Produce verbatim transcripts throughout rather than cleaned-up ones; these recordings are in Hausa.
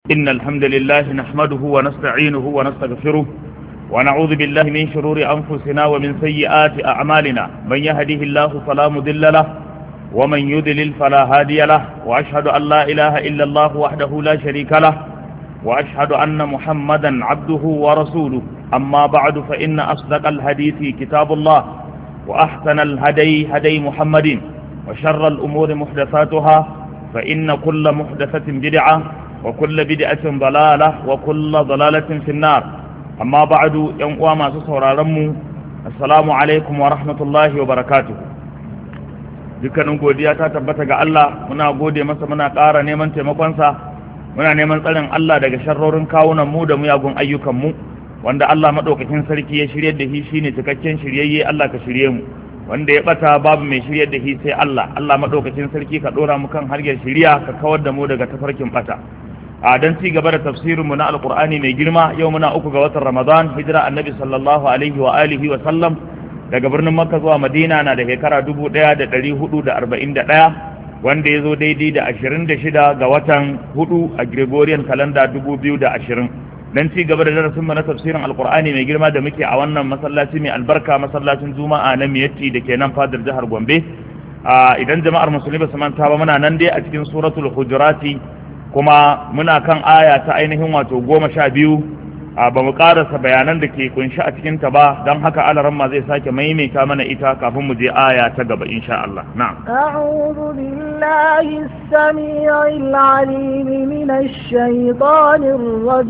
إن الحمد لله نحمده ونستعينه ونستغفره ونعوذ بالله من شرور أنفسنا ومن سيئات أعمالنا من يهده الله فلا مضل له ومن يضلل فلا هادي له وأشهد أن لا إله إلا الله وحده لا شريك له وأشهد أن محمدا عبده ورسوله أما بعد فإن أصدق الحديث كتاب الله وأحسن الهدي هدي محمد وشر الأمور محدثاتها فإن كل محدثة بدعة وكل بدعة ضلالة وكل ضلالة في النار أما بعد يوم ما سسورارمو السلام عليكم ورحمة الله وبركاته dukkanin godiya ta tabbata ga Allah muna gode masa muna ƙara neman taimakonsa muna neman tsarin Allah daga sharrorin kawunan mu da muyagun ayyukan mu wanda Allah madaukakin sarki ya shirye da shi shine cikakken shiryayye Allah ka shirye mu wanda ya bata babu mai shiryar da shi sai Allah Allah madaukakin sarki ka dora mu kan hanyar shiriya ka kawar da mu daga tafarkin bata a dan ci gaba da tafsirin mu na alqur'ani mai girma yau muna uku ga watan Ramadan hijira annabi sallallahu alaihi wa alihi wa sallam daga birnin Makka zuwa Madina na da shekara dubu ɗaya da ɗari hudu da arba'in da ɗaya wanda ya zo daidai da ashirin da shida ga watan hudu a Gregorian calendar dubu biyu da ashirin dan ci gaba da darasin mu na tafsirin alqur'ani mai girma da muke a wannan masallaci mai albarka masallacin juma'a na Miyatti da ke nan fadar jihar Gombe idan jama'ar musulmi ba su manta ba muna nan dai a cikin suratul hujurati kuma muna kan aya ta ainihin wato goma sha biyu ba mu karasa bayanan da ke kunshi a cikin ta ba don haka alaran ma zai sake maimaita mana ita kafin mu je aya ta gaba insha Allah na'am a'udhu billahi as-sami'il 'alim minash shaitanir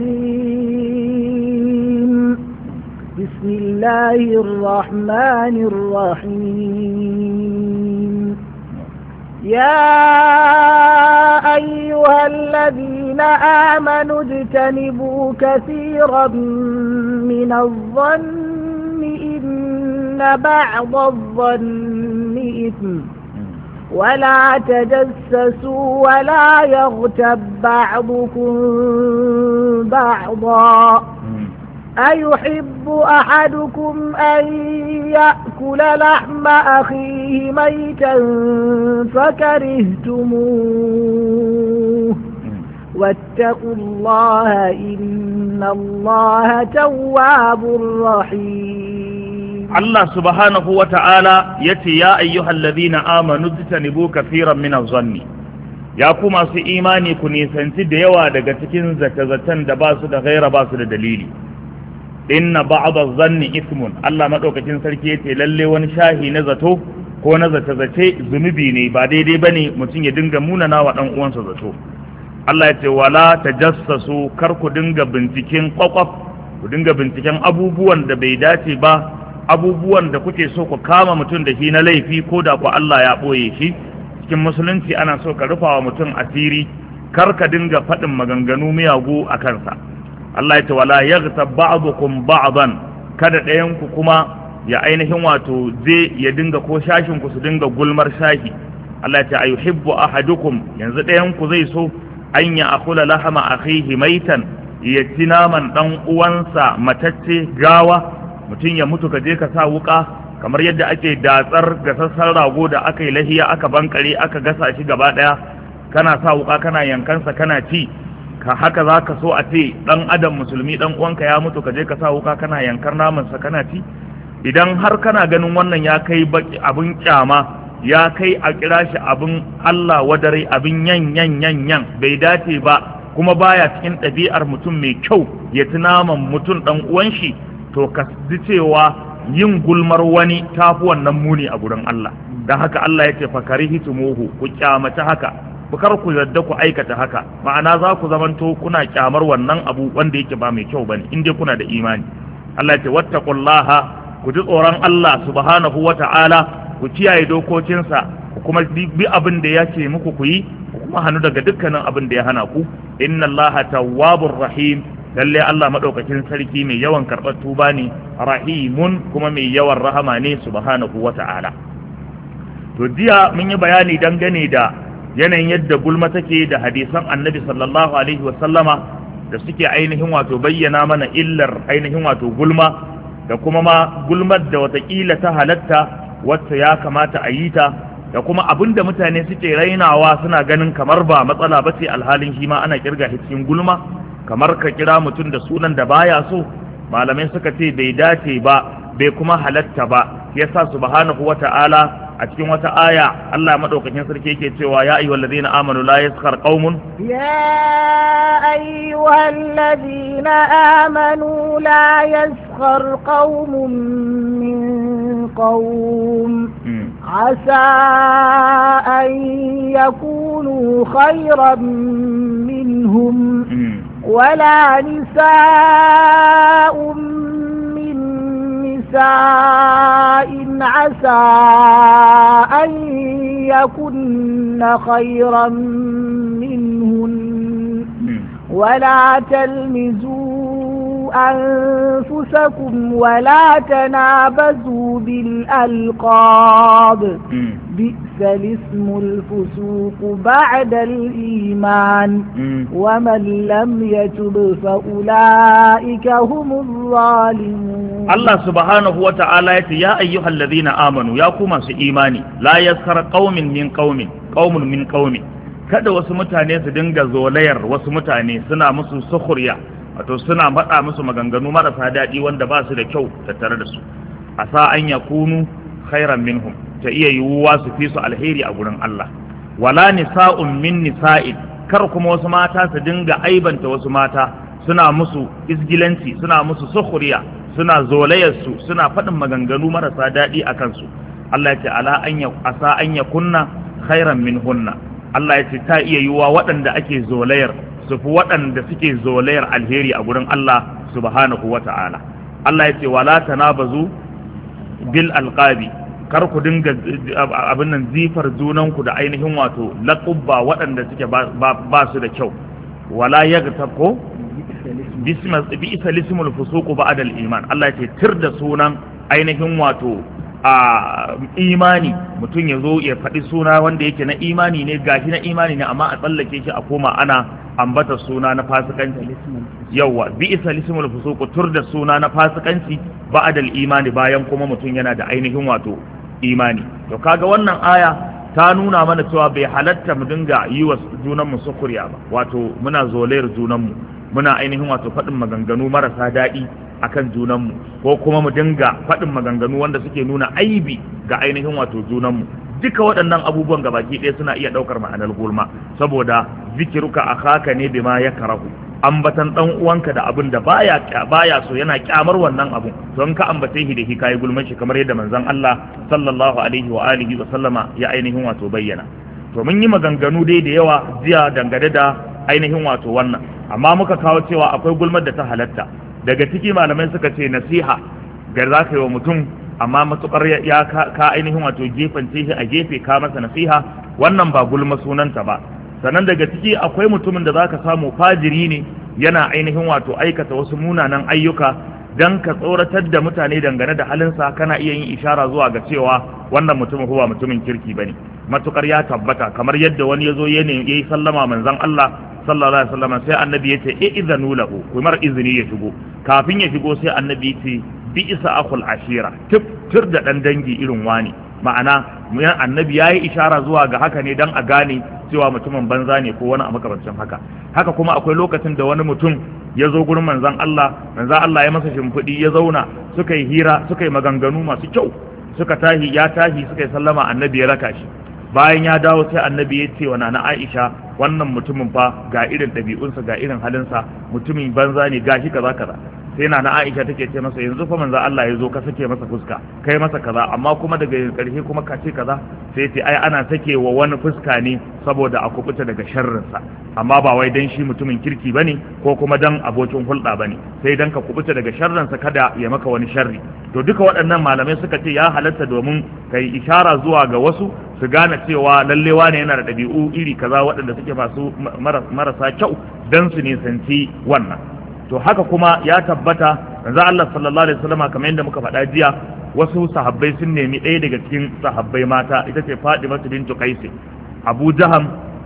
rajim bismillahir rahmanir rahim يا أيها الذين آمنوا اجتنبوا كثيرا من الظن إن بعض الظن إثم ولا تجسسوا ولا يغتب بعضكم بعضا أيحب أحدكم أن يأكل لحم أخيه ميتا فكرهتموه واتقوا الله إن الله تواب رحيم الله سبحانه وتعالى يتي يا أيها الذين آمنوا اجتنبوا كثيرا من الظن ya ku masu imani ku nisanci da yawa daga cikin zata-zatan da ba su da gaira ba su da dalili inna ba'da zanni ismun Allah madaukakin sarki yace lalle wani shahi na zato ko na zata zace zunubi ne ba daidai bane mutum ya dinga munana wa dan uwansa zato Allah yace wala tajassasu kar ku dinga binciken kwakwaf ku dinga binciken abubuwan da bai dace ba abubuwan da kuke so ku kama mutum da shi na laifi ko da ku Allah ya boye shi cikin musulunci ana so ka rufa wa mutum asiri kar ka dinga faɗin maganganu miyagu a kansa Allah ya ce wala yaghtab ba'dukum ba'dan kada ɗayan ku kuma ya ainihin wato je ya dinga ko shashin ku su dinga gulmar shahi Allah ya ce ayuhibbu ahadukum yanzu ɗayan ku zai so an ya akula lahama akhihi maitan ya ci naman dan uwansa matacce gawa mutum ya mutu ka je ka sa wuka kamar yadda ake datsar gasassan rago da aka yi lahiya aka bankare aka gasa shi gaba ɗaya kana sa wuka kana yankansa kana ci ka haka za ka so a ce ɗan adam musulmi ɗan uwanka ya mutu ka je ka sa wuka kana yankar namansa kana ci idan har kana ganin wannan ya kai abin kyama ya kai a kira shi abin Allah wadare abin yan yan yan yan bai dace ba kuma baya cikin ɗabi'ar mutum mai kyau ya ci naman mutum ɗan uwan shi to ka ji cewa yin gulmar wani tafi wannan muni a gurin Allah dan haka Allah ya ce fakarihitumuhu ku kyamata haka bukar ku yadda ku aikata haka ma'ana za ku zamanto kuna kyamar wannan abu wanda yake ba mai kyau bane in dai kuna da imani Allah ya ce wattaqullaha ku ji tsoron Allah subhanahu wata'ala ku kiyaye dokokinsa ku kuma bi abin da ya ce muku ku yi ku kuma hannu daga dukkanin abin da ya hana ku inna Allaha tawwabur rahim lalle Allah madaukakin sarki mai yawan karɓar tuba ne rahimun kuma mai yawan rahama ne subhanahu wata'ala to jiya mun yi bayani dangane da yanayin yadda gulma take da hadisan annabi sallallahu alaihi wasallama da suke ainihin wato bayyana mana illar ainihin wato gulma da kuma ma gulmar da watakila ta halatta wacce ya kamata a yi ta da kuma abinda mutane suke rainawa suna ganin kamar ba matsala ba ce alhalin shi ma ana kirga cikin gulma, kamar ka kira mutum da sunan da baya so. Malamai suka ce bai dace ba bai kuma halatta ba, yasa subhanahu wata'ala a cikin wata aya Allah madaukakin sarki yake cewa ya ayyuhal ladina amanu la yaskhar qaumun ya ayyuhal ladina amanu la yaskhar qaumun min qaum asa an yakunu khayran minhum wala nisaa'un نساء عسى أن يكن خيرا منهن ولا تلمزوا أنفسكم ولا تنابزوا بالألقاب بئس الاسم الفسوق بعد الإيمان ومن لم يتب فأولئك هم الظالمون. الله سبحانه وتعالى يا أيها الذين آمنوا يا كما إيماني لا يسخر قوم من قوم قوم من قوم. kada wasu mutane su dinga zolayar wasu mutane suna musu sukhriya, wato suna faɗa musu maganganu marasa daɗi wanda ba su da kyau tattare da su. Asa an yakunu khairan minhum, ta iya yiwuwa su fi su alheri a gurin Allah. Wala nisa'un min nisa'in, kar kuma wasu mata su dinga aibanta wasu mata suna musu izgilanci, suna musu sukhriya, suna zolayar su, suna faɗin maganganu marasa daɗi a kansu. Allah ya ce ala an ya asa an yakunna khairan minhunna. Allah ya ce ta iya yiwuwa waɗanda ake zolayar su fi waɗanda suke zolayar alheri a gurin Allah subhanahu wa ta'ala. Allah ya ce wala tanabazu bil alqabi, kar ku dinga abin nan zifar junanku da ainihin wato laqabba waɗanda suke ba su da kyau. Wala yaghtabku bisma bi'sa lismul fusuq ba'da al iman. Allah ya ce tir da sunan ainihin wato a imani, mutum ya zo ya faɗi suna wanda yake na imani ne, gashi na imani ne, amma a tsallake shi a koma ana ambata suna na fasikanci. Yawwa bi isa lismul fusuq, tur da suna na fasikanci ba'dal imani, bayan kuma mutum yana da ainihin wato imani. To kaga wannan aya ta nuna mana cewa bai halatta mu dinga yi wa junan mu sukuriya ba, wato muna zolayar junan mu, muna ainihin wato faɗin maganganu marasa daɗi akan junanmu, ko kuma mu dinga faɗin maganganu wanda suke nuna aibi ga ainihin wato junanmu. Duka waɗannan abubuwan gabaki ɗaya suna iya ɗaukar ma'anar gulma, saboda zikiruka akhaka ne bima yakrahu, ambatan dan uwanka da abin da baya baya so, yana kyamar wannan abun, don ka ambace shi da shi kai gulman shi, kamar yadda manzon Allah sallallahu alaihi wa alihi wa sallama ya ainihin wato bayyana. To mun yi maganganu dai da yawa jiya dangane da ainihin wato wannan, amma muka kawo cewa akwai gulmar da ta halatta. Daga ciki malamai suka ce nasiha ga za ka yi wa mutum, amma matukar ya ka ainihin wato gefen shi a gefe ka masa nasiha, wannan ba gulma sunanta ba. Sannan daga ciki akwai mutumin da za ka samu fajiri ne, yana ainihin wato aikata wasu munanan ayyuka, dan ka tsoratar da mutane dangane da halinsa kana iya yin ishara zuwa ga cewa wannan mutumin ba mutumin kirki bane, matukar ya tabbata. Kamar yadda wani ya zo ya yi sallama manzon Allah sallallahu alaihi wasallam, sai annabi yace i'zanu lahu, kumar izini ya shigo. Kafin ya shigo sai annabi yace bi isa akhul ashira, tir da dan dangi irin wani. Ma'ana muyan annabi yayi ishara zuwa ga haka ne dan a gane cewa mutumin banza ne ko wani a makamancin haka. Haka kuma akwai lokacin da wani mutum ya zo gurin manzon Allah, manzon Allah ya masa shimfidi, ya zauna, suka yi hira, suka yi maganganu masu kyau, suka tahi ya tahi suka yi sallama, annabi ya raka shi. Bayan ya dawo sai annabi ya ce wa nana Aisha, wannan mutumin fa ga irin ɗabi'unsa, ga irin halinsa, mutumin banza ne, gashi kaza kaza. Sai nana Aisha take ce masa, yanzu fa manzo Allah ya zo ka sake masa fuska, kai masa kaza, amma kuma daga ƙarshe kuma ka ce kaza. Sai ce ai ana sake wa wani fuska ne saboda a kubuta daga sharrinsa, amma ba wai dan shi mutumin kirki bane ko kuma dan abokin hulɗa bane, sai dan ka kubuta daga sharrinsa kada ya maka wani sharri. To duka waɗannan malamai suka ce ya halatta domin kai ishara zuwa ga wasu su gane cewa lalle wane yana da ɗabi'u iri kaza waɗanda suke masu marasa kyau, dan su nisanci wannan. To haka kuma ya tabbata manzo Allah sallallahu alaihi wasallam, kamar yadda muka faɗa jiya, wasu sahabbai sun nemi ɗaya daga cikin sahabbai mata, ita ce Fatima bintu Qais. Abu Jaham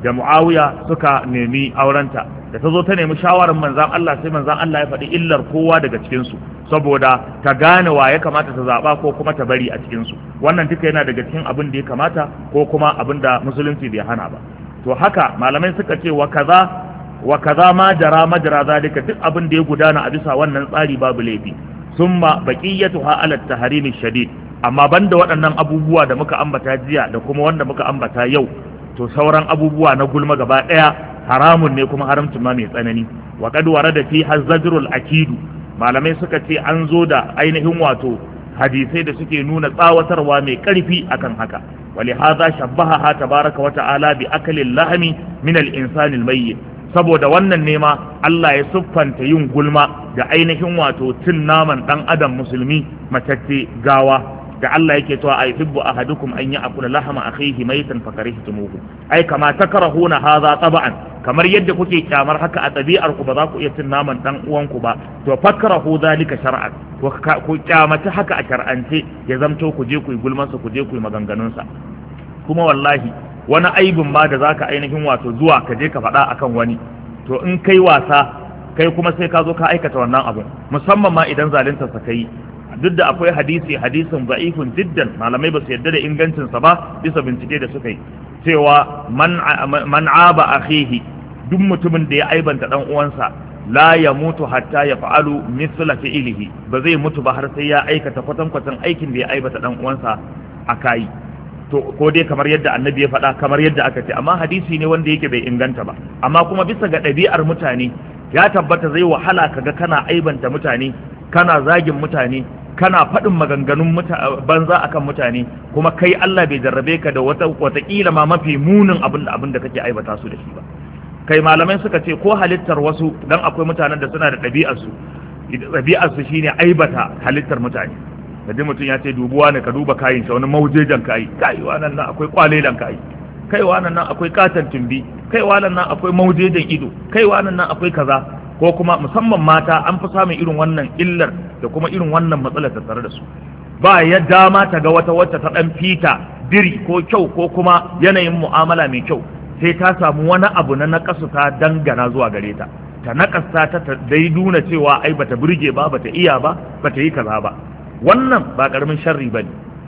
da Muawiya suka nemi aurenta da ta zo ta nemi shawarar manzan Allah sai manzan Allah ya faɗi illar kowa daga cikinsu saboda ta gane wa ya kamata ta zaɓa ko kuma ta bari a cikinsu wannan duka yana daga cikin abin da ya kamata ko kuma abin da musulunci bai hana ba to haka malamai suka ce wa kaza wa kaza ma jara majra zalika duk abin da ya gudana a bisa wannan tsari babu laifi summa baqiyatuha ala at-tahrim shadid amma banda waɗannan abubuwa da muka ambata jiya da kuma wanda muka ambata yau to sauran abubuwa na gulma gaba ɗaya haramun ne kuma haramcin ma mai tsanani wa qad warada fi hazajrul akidu malamai suka ce an zo da ainihin wato hadisai da suke nuna tsawatarwa mai karfi akan haka wali hadha shabbaha tabaraka wa ta'ala bi akalil lahmi min al insani al mayyit saboda wannan nema Allah ya siffanta yin gulma da ainihin wato cin naman dan adam musulmi matacce gawa da Allah yake cewa ay hibbu ahadukum an ya'kula lahma akhihi maytan fakarihtumuhu ai kama takrahuna hadha tab'an kamar yadda kuke kyamar haka a tabi'ar ku ba za ku iya cin naman dan uwanku ba to fakrahu zalika shar'an ku kyamata haka a shar'ance ya zamto ku je ku yi gulman sa ku je ku yi maganganun sa kuma wallahi wani aibin ma da zaka ainihin wato zuwa ka je ka faɗa akan wani to in kai wasa kai kuma sai ka zo ka aikata wannan abun musamman ma idan zalunta sa kai duk da akwai hadisi hadisin za'ifun jiddan malamai ba su yarda da ingancinsa ba bisa bincike da suka yi cewa man man aba akhihi duk mutumin da ya aibanta dan uwansa la ya mutu hatta ya fa'alu mithla fi'lihi ba zai mutu ba har sai ya aikata kwatankwatan aikin da ya aibata dan uwansa akai to ko dai kamar yadda annabi ya faɗa kamar yadda aka ce amma hadisi ne wanda yake bai inganta ba amma kuma bisa ga ɗabi'ar mutane ya tabbata zai wahala kaga kana aibanta mutane kana zagin mutane kana faɗin maganganun banza akan mutane kuma kai Allah bai jarrabe ka da wata watakila ma mafi munin abin da abin da kake aibata su da shi ba kai malamai suka ce ko halittar wasu dan akwai mutanen da suna da ɗabi'ar su ɗabi'ar su shine aibata halittar mutane kaji mutum ya ce dubuwa ne ka duba kayin shi wani maujejan kai kai wannan nan akwai kwalelan kai kai wannan nan akwai katan tumbi kai wannan nan akwai maujejan ido kai wannan nan akwai kaza ko kuma musamman mata an fi samun irin wannan illar da kuma irin wannan matsalar tattare da su ba ya dama ta ga wata wacce ta dan fita diri ko kyau ko kuma yanayin mu'amala mai kyau sai ta samu wani abu na nakasu ta dangana zuwa gare ta ta nakasta ta ta dai nuna cewa ai bata burge ba bata iya ba bata yi kaza ba wannan ba karamin sharri bane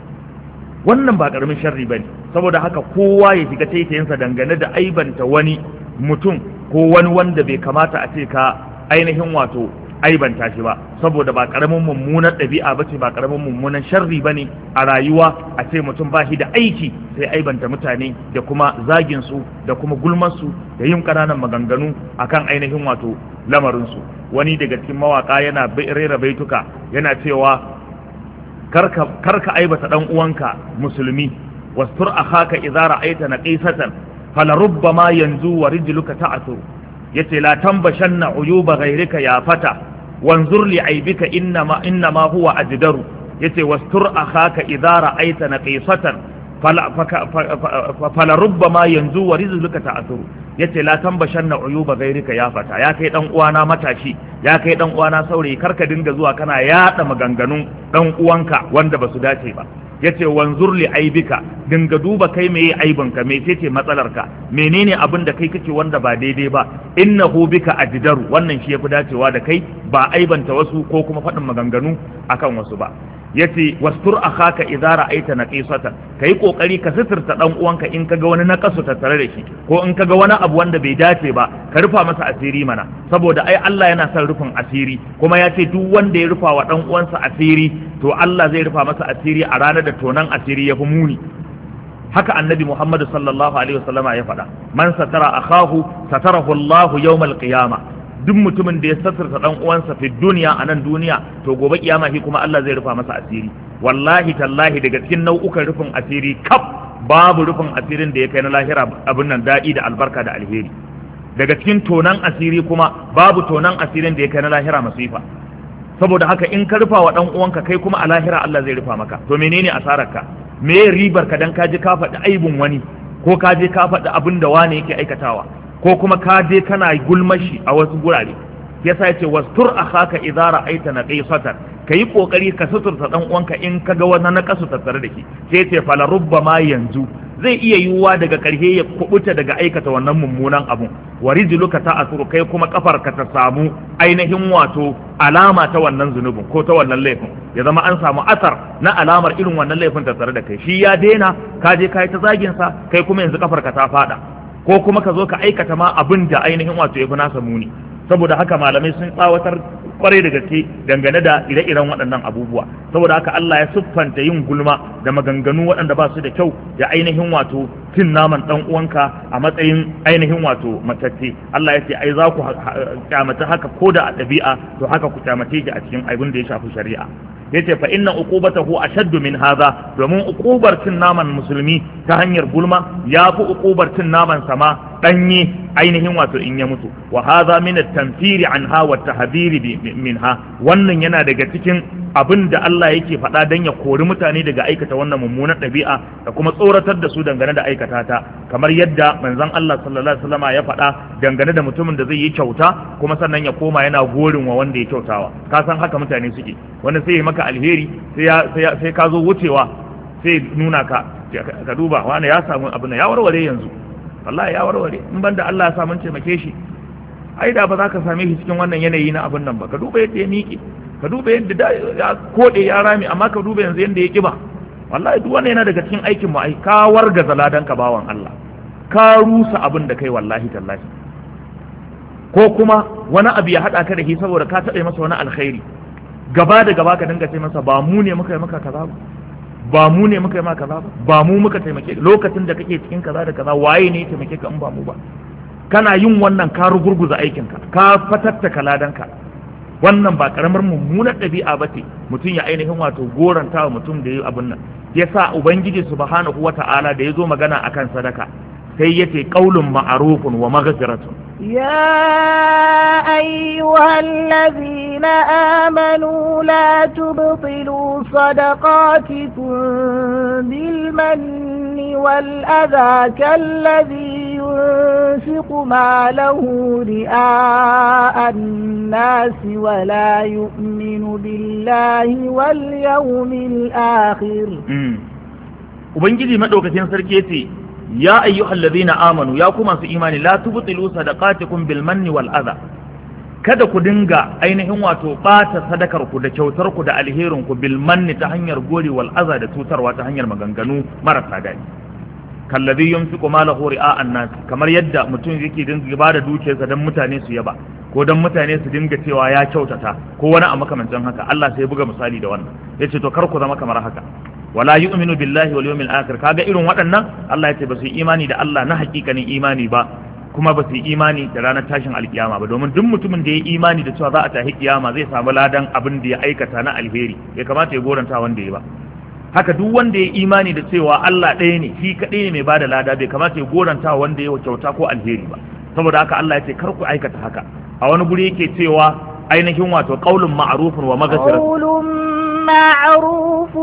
wannan ba karamin sharri bane saboda haka kowa ya shiga taitayinsa dangane da aibanta wani mutum ko wani wanda bai kamata a ce ka ainihin wato aibanta shi ba saboda ba karamin mummunar ɗabi'a ba ce ba karamin mummunan sharri ba ne a rayuwa a ce mutum ba shi da aiki sai aibanta mutane da kuma zagin su da kuma gulman su da yin ƙananan maganganu akan ainihin wato lamarin su wani daga cikin mawaka yana rera baituka yana cewa karka karka aibata dan uwanka musulmi wastur akhaka idza ra'aita naqisatan falarubbama yanzu wa rijluka ta'thur yace la tambashanna uyuba ghayrika ya fata wanzur li aibika innama innama huwa ajdaru yace wastur akhaka idza ra'aita naqisatan falarubbama yanzu wa rijluka ta'thur yace la tambashanna uyuba ghayrika ya fata ya kai dan uwana matashi ya kai dan uwana saurayi karka dinga zuwa kana yada maganganun dan uwanka wanda basu dace ba yace wanzur li aibika dinga duba kai meye aibinka mecece matsalarka menene abin da kai kake wanda ba daidai ba innahu bika ajdaru wannan shi yafi dacewa da kai ba aibanta wasu ko kuma faɗin maganganu akan wasu ba yace wastur akhaka idza ra'aita naqisatan kai kokari ka sitirta dan uwanka in kaga wani naqasu tattare da shi ko in kaga wani abu wanda bai dace ba ka rufa masa asiri mana saboda ai Allah yana son rufin asiri kuma yace duk wanda ya rufa wa dan uwansa asiri to Allah zai rufa masa asiri a ranar da tonan asiri yafi muni haka annabi Muhammad sallallahu alaihi wasallama ya faɗa man satara akahu satarahu Allah yawmal qiyamah duk mutumin da ya sassarta dan uwansa fi duniya a nan duniya to gobe kiyama shi kuma Allah zai rufa masa asiri wallahi tallahi daga cikin nau'ukan rufin asiri kaf babu rufin asirin da ya kai na lahira abin nan daɗi da albarka da alheri daga cikin tonan asiri kuma babu tonan asirin da ya kai na lahira masifa saboda haka in ka rufa wa dan uwanka kai kuma a lahira Allah zai rufa maka to menene asararka me ribar ka dan ka je ka faɗi aibun wani ko ka je ka faɗi abin da wani yake aikatawa ko kuma ka je kana gulmashi a wasu gurare yasa yace wastur akhaka idza ra'aita naqisatan kai kokari ka suturta dan uwanka in kaga wani naqasu tattare da shi sai yace fala rubbama yanzu zai iya yiwuwa daga ƙarshe ya kubuta daga aikata wannan mummunan abun wa rijluka ta'asuru kai kuma kafarka ta samu ainihin wato alama ta wannan zunubin ko ta wannan laifin ya zama an samu asar na alamar irin wannan laifin ta tare da kai shi ya daina ka je kai ta zagin sa kai kuma yanzu kafarka ta fada ko kuma ka zo ka aikata ma abin da ainihin wato ya fi nasa muni saboda haka malamai sun tsawatar kwarai da gaske dangane da ire-iren waɗannan abubuwa saboda haka Allah ya siffanta yin gulma da maganganu waɗanda ba su da kyau da ainihin wato cin naman ɗan uwanka a matsayin ainihin wato matacce Allah ya ce ai za ku kyamata haka ko da a ɗabi'a to haka ku kyamace shi a cikin abin da ya shafi shari'a yace fa inna uqubatahu ashaddu min hadha domin uqubar cin naman musulmi ta hanyar gulma yafi uqubar cin naman sama danye ainihin wato in ya mutu wa hadha min at-tanfiri anha wa at-tahdhiri minha wannan yana daga cikin abin da Allah yake faɗa dan ya kori mutane daga aikata wannan mummunar ɗabi'a da kuma tsoratar da su dangane da aikata ta kamar yadda manzon Allah sallallahu alaihi wasallam ya faɗa dangane da mutumin da zai yi kyauta kuma sannan ya koma yana gorin wa wanda ya kyautawa ka san haka mutane suke wanda sai ya maka alheri sai sai ka zo wucewa sai nuna ka ka duba wani ya samu abin ya warware yanzu wallahi ya warware in banda Allah ya sa mun taimake shi ai da ba za ka same shi cikin wannan yanayi na abin nan ba ka duba yadda ya miƙe ka duba yadda ya kode ya rami amma ka duba yanzu yadda ya kiba wallahi duk wannan yana daga cikin aikin mu ai ka warga zaladan ka bawan Allah ka rusa abin da kai wallahi tallahi ko kuma wani abu ya hada ka da shi saboda ka taɓa masa wani alkhairi gaba da gaba ka dinga ce masa ba mu ne muka yi maka kaza ba ba mu ne muka yi maka kaza ba ba mu muka taimake lokacin da kake cikin kaza da kaza waye ne ya taimake ka in ba mu ba kana yin wannan ka rugurguza aikinka ka fatattaka ladanka wannan ba karamar mummunar ɗabi'a ba ce mutum ya ainihin wato goranta wa mutum da ya yi abin nan ya sa ubangiji subhanahu wa ta'ala da ya zo magana akan sadaka sai ya ce qaulun ma'rufun wa maghfiratun يا أيها الذين آمنوا لا تبطلوا صدقاتكم بالمن والأذى كالذي ينفق ماله رئاء الناس ولا يؤمن بالله واليوم الآخر وبنجي مدوكتين سركيتي ya ayyuhal ladhina amanu ya kuma su imani la tubtilu sadaqatikum bil manni wal adha kada ku dinga ainihin wato bata sadakar ku da kyautar ku da alherin ku bil manni ta hanyar gori wal adha da tutarwa ta hanyar maganganu marasa dadi kalladhi yunfiqu malahu ri'a an-nas kamar yadda mutum yake dinga bada dukiyarsa dan mutane su yaba ko dan mutane su dinga cewa ya kyautata ko wani a makamancin haka Allah sai ya buga misali da wannan yace to kar ku zama kamar haka wala yu'minu billahi wal yawmil akhir kaga irin waɗannan Allah ya ce ba su imani da Allah na hakikanin imani ba kuma ba su imani da ranar tashin alkiyama ba domin duk mutumin da ya imani da cewa za a tashi kiyama zai samu ladan abin da ya aikata na alheri ya kamata ya goranta wanda ya ba haka duk wanda ya imani da cewa Allah ɗaya ne shi kaɗai ne mai bada lada bai kamata ya goranta wanda ya kyauta ko alheri ba saboda haka Allah ya ce kar ku aikata haka a wani guri yake cewa ainihin wato qaulun ma'rufun wa maghfirah معروف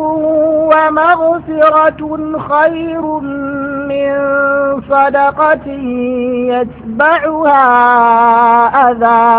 ومغفرة خير من صدقة يتبعها أذى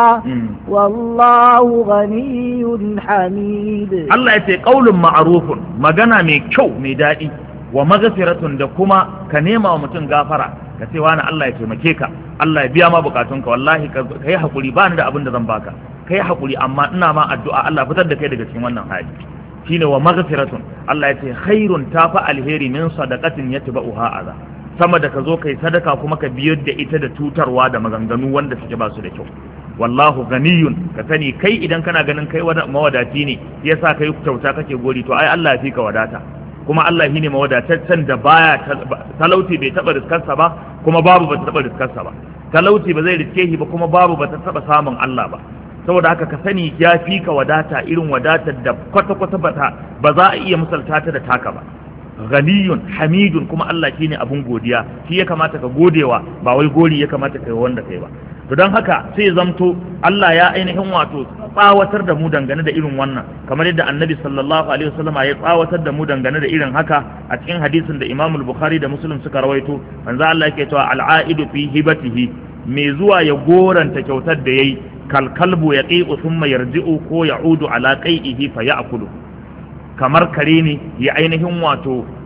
والله غني حميد الله يتي قول معروف مغنى مي كو مي دادي ومغفرة دكما كنيمة ومتن غافرة kace wani Allah ya taimake ka Allah ya biya ma bukatunka wallahi kai hakuri ba ni da abin da zan baka kai hakuri amma ina ma addu'a Allah fitar da kai daga cikin wannan hali shine wa maghfiratun Allah ya ce khairun tafa alheri min sadaqatin yatba'uha adha sama da ka zo kai sadaka kuma ka biyar da ita da tutarwa da maganganu wanda suke ba su da kyau wallahu ganiyun ka sani kai idan kana ganin kai mawadaci ne yasa kai kyauta kake gori to ai Allah ya fi ka wadata kuma Allah shine mawadataccen da baya talauci bai taba riskarsa ba kuma babu ba ta taba riskarsa ba talauci ba zai riske shi ba kuma babu ba ta taba samun Allah ba saboda haka ka sani ya fi ka wadata irin wadatar da kwata-kwata bata ba za a iya misalta ta da taka ba ghaniyun hamidun kuma Allah shine abun godiya shi ya kamata ka godewa ba wai gori ya kamata kai wanda kai ba to don haka sai zamto Allah ya ainihin wato tsawatar da mu dangane da irin wannan kamar yadda annabi sallallahu alaihi wasallam ya tsawatar da mu dangane da irin haka a cikin hadisin da Imam al-Bukhari da Muslim suka rawaito manzo Allah yake cewa al-aidu fi hibatihi mai zuwa ya goranta kyautar da yayi kalkalbu ya ƙiƙu sun mai yarji'u ko ya udu ala ƙai'ihi fa ya akulu kamar kare ne ya ainihin wato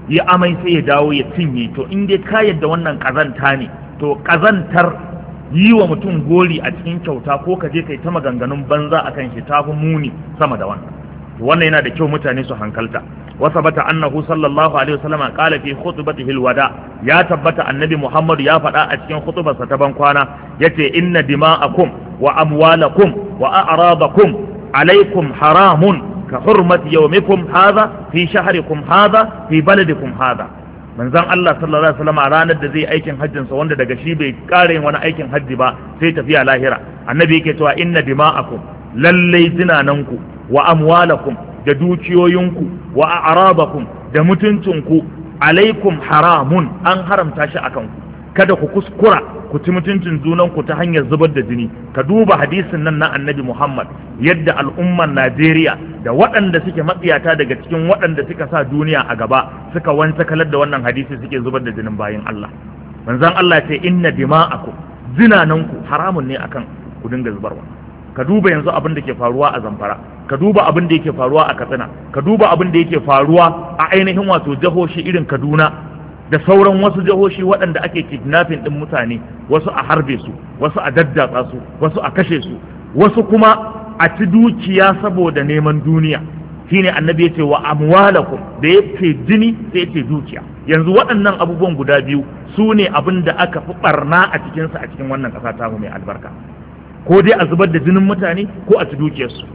ya amai sai ya dawo ya cinye. To in dai ka yadda wannan kazanta ne, to kazantar yi wa mutum gori a cikin kyauta ko ka je kai ta maganganun banza akan shi tafi muni sama da wannan. Wannan yana da kyau mutane su hankalta. Wa sabata annahu sallallahu alaihi wasallam qala fi khutbatihi alwada, ya tabbata annabi Muhammad ya faɗa a cikin khutbarsa ta ban kwana yace inna dima'akum wa amwalakum wa a'radakum alaikum haramun ka hurmati yawmikum hadha fi shahrikum hadha fi baladikum hadha. Manzon Allah sallallahu alaihi wasallam a ranar da zai aikin hajjin sa wanda daga shi bai ƙara yin wani aikin hajji ba sai tafiya lahira, annabi yake cewa inna dima'akum, lallai zinananku wa amwalakum da dukiyoyinku wa a'radakum da mutuncinku alaikum haramun, an haramta shi akan ku. Kada ku kuskura ku ci mutuncin junanku ta hanyar zubar da jini. Ka duba hadisin nan na annabi Muhammad yadda al'ummar Najeriya da waɗanda suke matsiyata daga cikin waɗanda suka sa duniya a gaba suka wanta kalar da wannan hadisi suke zubar da jinin bayin Allah. Manzon Allah ce inna dima'akum, zinananku haramun ne akan ku dinga zubarwa. Ka duba yanzu abin da ke faruwa a Zamfara, ka duba abin da yake faruwa a Katsina, ka duba abin da yake faruwa a ainihin wato jihohi irin Kaduna da sauran wasu jihohi waɗanda ake kidnapping ɗin mutane, wasu a harbe su, wasu a daddatsa su, wasu a kashe su, wasu kuma a ci dukiya saboda neman duniya. Shine annabi ya ce wa amwalakum, da ya ce jini sai ya ce dukiya. Yanzu waɗannan abubuwan guda biyu su ne abin da aka fi ɓarna a cikinsa a cikin wannan ƙasa tamu mai albarka. Ko dai a zubar da jinin mutane ko a ci dukiyarsu.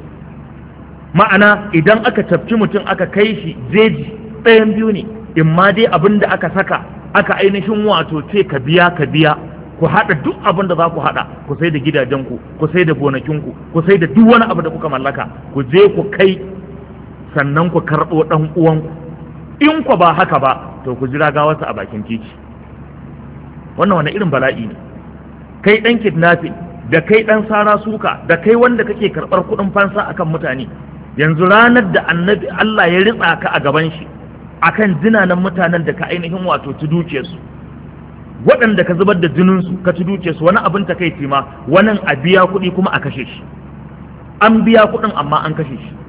Ma'ana idan aka tafki mutum aka kai shi jeji, ɗayan biyu ne, in ma dai abin da aka saka aka ainihin wato ce ka biya ka biya, ku haɗa duk abin da za ku haɗa, ku sai da gidajenku, ku sai da gonakinku, ku sai da duk wani abu da kuka mallaka, ku je ku kai sannan ku karɓo ɗan uwanku. In ku ba haka ba to ku jira gawarsa a bakin titi. Wannan wani irin bala'i ne? Kai ɗan kidnapping da kai ɗan sara suka da kai wanda kake karɓar kuɗin fansa akan mutane, yanzu ranar da annabi Allah ya ritsa ka a gaban shi akan jinanan mutanen da ka ainihin wato ci dukiyarsu, waɗanda ka zubar da jininsu ka ci dukiyarsu, wani abin ta kai ma wani a biya kuɗi kuma a kashe shi, an biya kuɗin amma an kashe shi.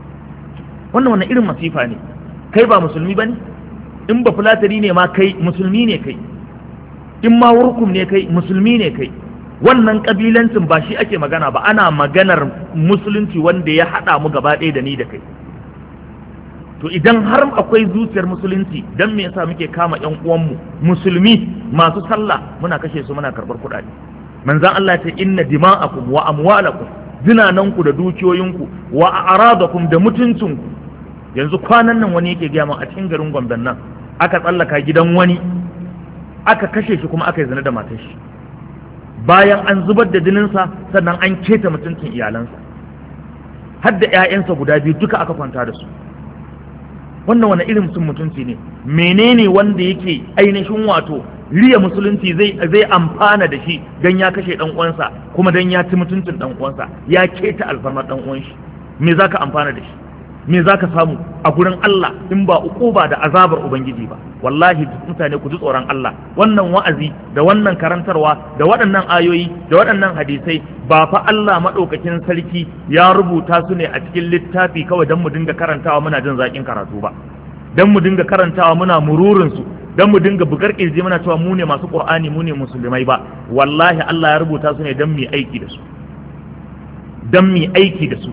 Wannan wani irin masifa ne? Kai ba musulmi ba ne? In ba fulatari ne ma kai musulmi ne kai, in ma wurkum ne kai musulmi ne kai. Wannan kabilancin ba shi ake magana ba, ana maganar musulunci wanda ya haɗa mu gaba ɗaya da ni da kai. To idan har akwai zuciyar musulunci, dan me yasa muke kama ƴan uwanmu musulmi masu sallah muna kashe su muna karɓar kuɗaɗe? Manzon Allah ya ce inna dima'akum wa amwalakum, zinananku da dukiyoyinku, wa a'radakum da mutuncinku. Yanzu kwanan nan wani yake gaya min a cikin garin Gombe nan aka tsallaka gidan wani aka kashe shi kuma aka yi zina da matar shi, bayan an zubar da jininsa sannan an keta mutuncin iyalansa, har da 'ya'yansa guda biyu duka aka kwanta da su. Wannan wani irin sun mutunci ne? Menene wanda yake ainihin wato riya musulunci zai zai amfana da shi dan ya kashe dan uwansa kuma dan ya ci mutuncin dan uwansa, ya keta alfarmar dan uwan shi? Me zaka amfana da shi? Me zaka samu a gurin Allah in ba ukuba da azabar ubangiji ba? Wallahi mutane ku ji tsoron Allah. Wannan wa'azi da wannan karantarwa da waɗannan ayoyi da waɗannan hadisai ba fa Allah madaukakin sarki ya rubuta su ne a cikin littafi kawai dan mu dinga karantawa muna jin zakin karatu ba, dan mu dinga karantawa muna mururin su, dan mu dinga bugar kirji muna cewa mu ne masu Qur'ani mu ne musulmai ba. Wallahi Allah ya rubuta su ne dan mu aiki da su, dan mu aiki da su.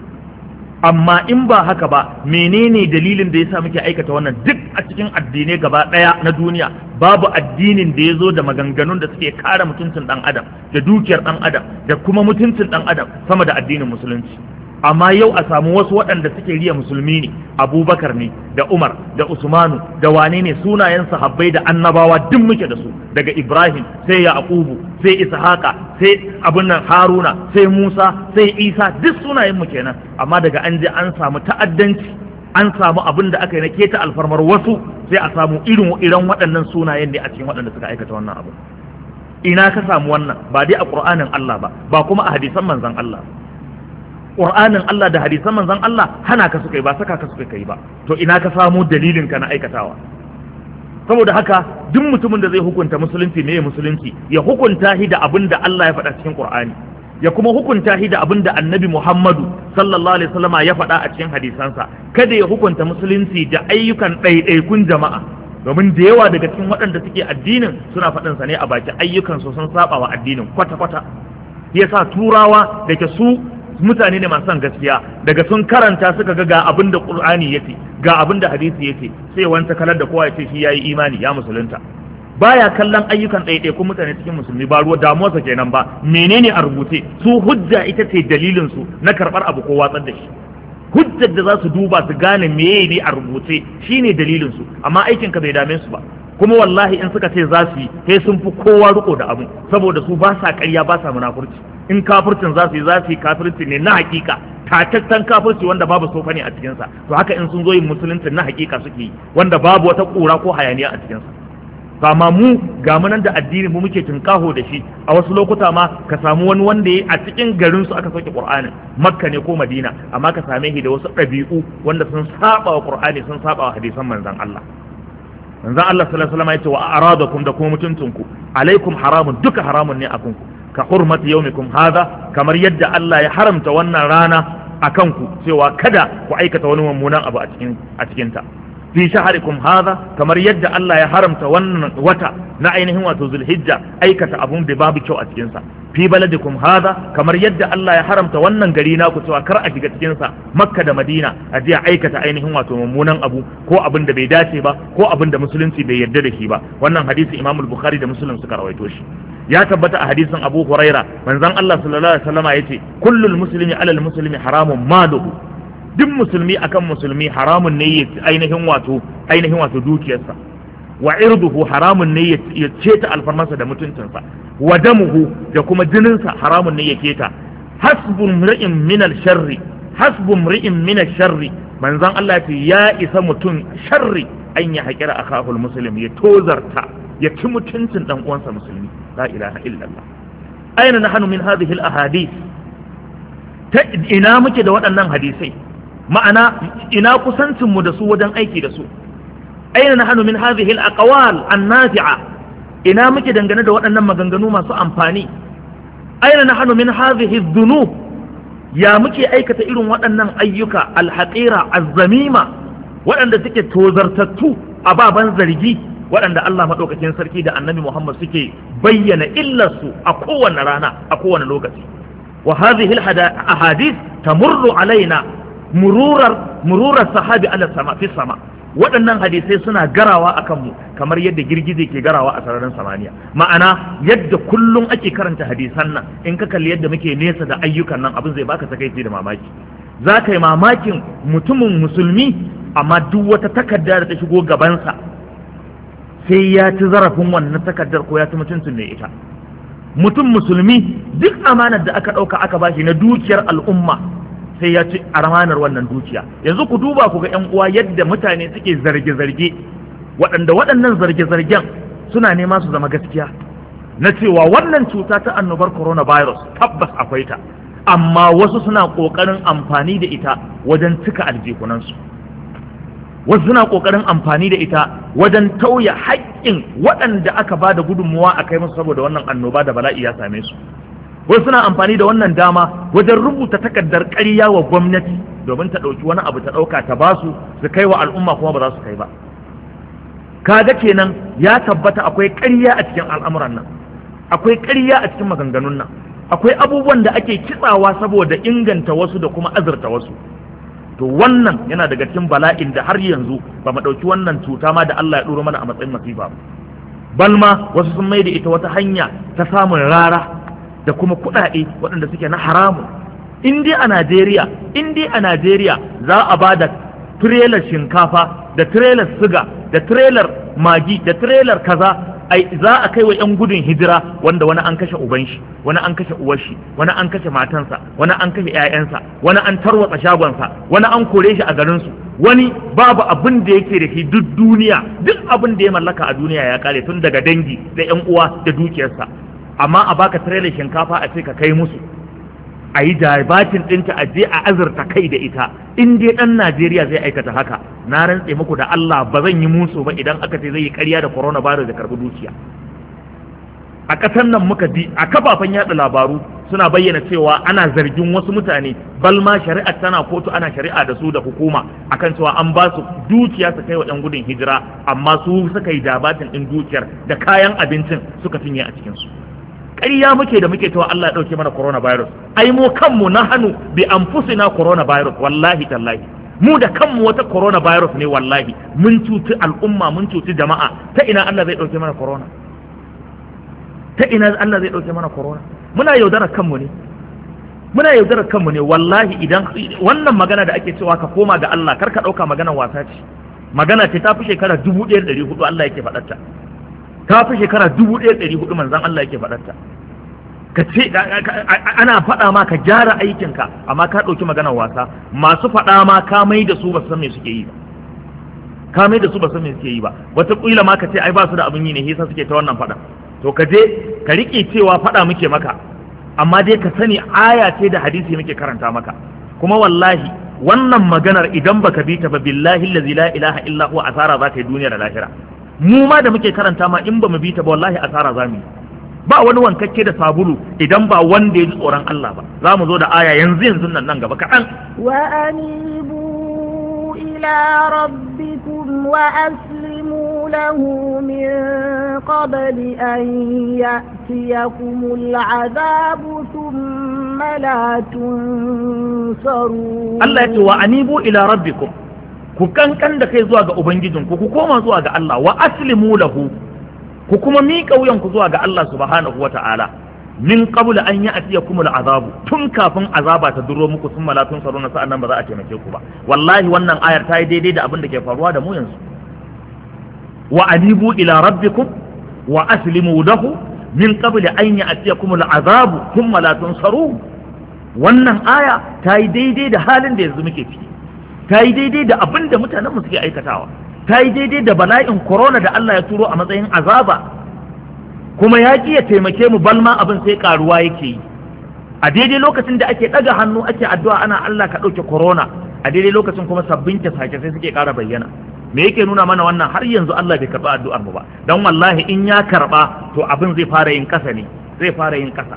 Amma in ba haka ba, menene dalilin da yasa muke aikata wannan? Duk a cikin addinai gaba daya na duniya babu addinin da ya zo da maganganun da suke kare mutuncin dan adam da dukiyar dan adam da kuma mutuncin dan adam sama da addinin musulunci. Amma yau a samu wasu waɗanda suke riya musulmi ne, Abubakar ne da Umar da Usmanu da wane ne, sunayen sahabbai da annabawa duk muke da su, daga Ibrahim sai Yaqubu sai Ishaqa sai abun nan Haruna sai Musa sai Isa, duk sunayen mu kenan. Amma daga an je an samu ta'addanci, an samu abin da aka yi na keta alfarmar wasu, sai a samu irin irin waɗannan sunayen ne a cikin waɗanda suka aikata wannan abu. Ina ka samu wannan? Ba dai a Qur'anin Allah ba, ba kuma a hadisan manzon Allah. Qur'anin Allah da hadisan manzon Allah hana ka suka yi ba, saka ka suka kai ba. To ina ka samu dalilin ka na aikatawa? Saboda haka duk mutumin da zai hukunta musulunci, me musulunci, ya hukunta shi da abin da Allah ya faɗa cikin Qur'ani. ya kuma hukunta shi da abin da annabi Muhammadu sallallahu alaihi wasallama ya faɗa a cikin hadisansa, kada ya hukunta musulunci da ayyukan ɗaiɗaikun jama'a, domin da yawa daga cikin waɗanda suke addinin suna faɗin sa ne a baki, ayyukan su sun saba wa addinin kwata-kwata. Yasa turawa da ke su mutane ne masu son gaskiya, daga sun karanta suka ga ga abin da Qur'ani yace, ga abin da hadisi yace, sai wanta kalar da kowa ya ce shi yayi imani ya musulunta. Baya kallon ayyukan ɗaiɗaikun mutane cikin musulmi, ba ruwa damuwarsa kenan ba, menene a rubuce, su hujja ita ce dalilin su na karɓar abu ko watsar da shi. Hujjar da za su duba su gane meye ne a rubuce shine dalilin su, amma aikin ka bai dame su ba. Kuma wallahi in suka ce za su yi, sai sun fi kowa riko da abu, saboda su ba sa ƙarya ba sa munafurci. In kafircin za su yi za su yi kafirci ne na hakika, tataccen kafirci wanda babu sofa ne a cikinsa. To haka in sun zo yin musulunci na hakika suke yi, wanda babu wata ƙura ko hayaniya a cikinsa. Kama mu ga munan da addini mu muke tunkaho da shi, a wasu lokuta ma ka samu wani wanda ya a cikin garin su aka sauke Qur'anin, Makka ne ko Madina, amma ka same shi da wasu ɗabi'u wanda sun saba wa Qur'ani, sun saba wa hadisan manzon Allah. Manzon Allah sallallahu alaihi wasallam ya ce wa aradakum da kuma mutuntunku alaikum haramun, duka haramun ne akan ku, ka hurmati yaumikum hadha, kamar yadda Allah ya haramta wannan rana akan ku cewa kada ku aikata wani mummunan abu a cikin a cikin ta. Fi shaharikum hadha, kamar yadda Allah ya haramta wannan wata na ainihin wato Zulhijja aikata abun da babu kyau a cikin sa. Fi baladikum hadha, kamar yadda Allah ya haramta wannan gari naku cewa kar a shiga cikin sa, Makka da Madina, a je aikata ainihin wato mummunan abu ko abin da bai dace ba ko abin da musulunci bai yarda da shi ba. Wannan hadisi Imam al-Bukhari da Muslim suka rawaito shi. Ya tabbata a hadisin Abu Huraira, manzon Allah sallallahu alaihi wasallama yace kullul muslimi alal muslimi haramun maluhu, duk musulmi akan musulmi haramun ne ya ainihin wato ainihin wato dukiyarsa, wa irduhu haramun ne ya ceta alfarmansa da mutuncinsa, wa damuhu da kuma jininsa haramun ne ya keta. Hasbun mri'in min al-sharri, hasbun mri'in min al-sharri, manzon Allah ya ce ya isa mutum sharri an ya haƙira akahul muslim, ya tozarta ya ci mutuncin dan uwansa musulmi. La ilaha illallah. Aina nahnu min hadhihi al-ahadith, ta ina muke da waɗannan hadisai, ma'ana ina kusancinmu da su wajen aiki da su. Aina nahnu min hadhihi al-aqwal an-nafi'a, ina muke dangane da waɗannan maganganu masu amfani. Aina nahnu min hadhihi adh-dhunub, ya muke aikata irin waɗannan ayyuka al-haqira az-zamima, waɗanda suke tozartattu ababan zargi, waɗanda Allah madaukakin sarki da Annabi Muhammad suke bayyana illarsu a kowane rana a kowane lokaci. Wa hadhihi al-ahadith tamurru alaina mururar mururar sahabi ala sama fi sama, waɗannan hadisai suna garawa a kanmu kamar yadda girgije ke garawa a sararin samaniya. Ma'ana yadda kullum ake karanta hadisan nan, in ka kalli yadda muke nesa da ayyukan nan, abin zai baka takaici da mamaki. Za ka yi mamakin mutumin musulmi, amma duk wata takarda da ta shigo gabansa sai ya ci zarafin wannan takardar ko ya ci mutuncin mai ita. Mutum musulmi duk amanar da aka ɗauka aka bashi na dukiyar al'umma sai ya ci amanar wannan dukiya. Yanzu ku duba ku ga 'yan uwa yadda mutane suke zarge-zarge, waɗanda waɗannan zarge-zargen suna nema su zama gaskiya, na cewa wannan cuta ta annobar coronavirus tabbas akwai ta, amma wasu suna ƙoƙarin amfani da ita wajen cika aljihunansu, wasu suna ƙoƙarin amfani da ita wajen tauya haƙƙin waɗanda aka ba da gudunmuwa a kai musu saboda wannan annoba da bala'i ya same su. Wasu suna amfani da wannan dama wajen rubuta takardar ƙarya wa gwamnati domin ta ɗauki wani abu ta ɗauka ta basu su kai wa al'umma, kuma ba za su kai ba. Kaga kenan ya tabbata akwai ƙarya a cikin al'amuran nan, akwai ƙarya a cikin maganganun nan, akwai abubuwan da ake kitsawa saboda inganta wasu da kuma azurta wasu. To wannan yana daga cikin bala'in da har yanzu ba mu ɗauki wannan cuta ma da Allah ya ɗoro mana a matsayin masifa ba. Balma wasu sun mai da ita wata hanya ta samun rara da kuma kuɗaɗe waɗanda suke na haramu. In dai a Najeriya, in dai a Najeriya za a ba da tirelar shinkafa da tirelar siga da tirelar magi da tirelar kaza, ai za a kai wa 'yan gudun hijira wanda wani an kashe uban shi, wani an kashe uwar shi, wani an kashe matansa, wani an kashe 'ya'yansa, wani an tarwatsa shagonsa, wani an kore shi a garinsu, wani babu abin da yake da shi duk duniya, duk abin da ya mallaka a duniya ya kare, tun daga dangi da 'yan uwa da dukiyarsa. Amma a baka tirelar shinkafa a ce ka kai musu, a yi dabatin ɗinta a je a azurta kai da ita. In dai ɗan Najeriya zai aikata haka, na rantse muku da Allah ba zan yi musu ba idan aka ce zai yi ƙarya da coronavirus da karɓi dukiya. a ƙasar nan muka ji a kafafen yaɗa labaru suna bayyana cewa ana zargin wasu mutane balma shari'ar tana kotu ana shari'a da su da hukuma akan cewa an ba su dukiya su kai wa ɗan gudun hijira amma su suka yi dabatin ɗin dukiyar da kayan abincin suka cinye a cikinsu. ƙarya muke da muke cewa Allah ya ɗauke mana coronavirus, ai mu kanmu na hannu bi anfusina coronavirus, wallahi tallahi mu da kanmu wata coronavirus ne, wallahi mun cuci al'umma mun cuci jama'a. Ta ina Allah zai ɗauke mana corona? Ta ina Allah zai ɗauke mana corona? Muna yaudarar kanmu ne, muna yaudarar kanmu ne wallahi. Idan wannan magana da ake cewa ka koma ga Allah, kar ka ɗauka magana wasa ce, magana ce ta fi shekara dubu ɗaya da ɗari hudu Allah yake faɗarta, ta fi shekara dubu ɗaya da ɗari hudu manzon Allah yake faɗarta. Ka ce ana faɗa ma ka gyara aikinka, amma ka ɗauki maganar wasa. Masu faɗa ma ka mai da su ba san me suke yi ba, ka mai da su ba san me suke yi ba. Wata ƙila ma ka ce ai ba su da abin yi ne, yasa suke ta wannan faɗa. To ka je ka riƙe cewa faɗa muke maka, amma dai ka sani aya ce da hadisi muke karanta maka. Kuma wallahi wannan maganar idan baka bi ta ba, billahi allazi la ilaha illa huwa, asara za ta yi duniya da lahira. Mu ma da muke karanta ma in ba mu bi ta ba wallahi asara za mu yi. Ba wani wankakke da sabulu idan ba wanda ya ji tsoron Allah ba. Za mu zo da aya yanzu yanzu nan nan gaba kaɗan. Wa anibu ila rabbikum wa aslimu lahu min qabli an ya'tiyakumul azabu thumma la tunsaru. Allah ya ce wa anibu ila rabbikum, ku kankan da kai zuwa ga ubangijinku, ku koma zuwa ga Allah, wa aslimu lahu, ku kuma miƙa wuyanku zuwa ga Allah subhanahu wata'ala min qabl an ya'tiyakumul azabu, tun kafin azaba ta duro muku, sun malatun saruna sa'annan ba za a taimake ku ba. Wallahi wannan ayar ta yi daidai da abin da ke faruwa da mu yanzu. Wa anibu ila rabbikum wa aslimu lahu min qabl an ya'tiyakumul azabu thumma la tunsaru. Wannan aya ta yi daidai da halin da yanzu muke ciki, ta yi daidai da abin da mutanen mu suke aikatawa, ta yi daidai da bala'in corona da Allah ya turo a matsayin azaba, kuma ya ƙi ya taimake mu, balma abin sai karuwa yake yi. A daidai lokacin da ake ɗaga hannu ake addu'a ana Allah ka ɗauke corona, a daidai lokacin kuma sabbin kyasa-kyasai suke ƙara bayyana. Me yake nuna mana wannan? Har yanzu Allah bai karɓa addu'ar mu ba, don wallahi in ya karɓa to abin zai fara yin ƙasa ne, zai fara yin ƙasa.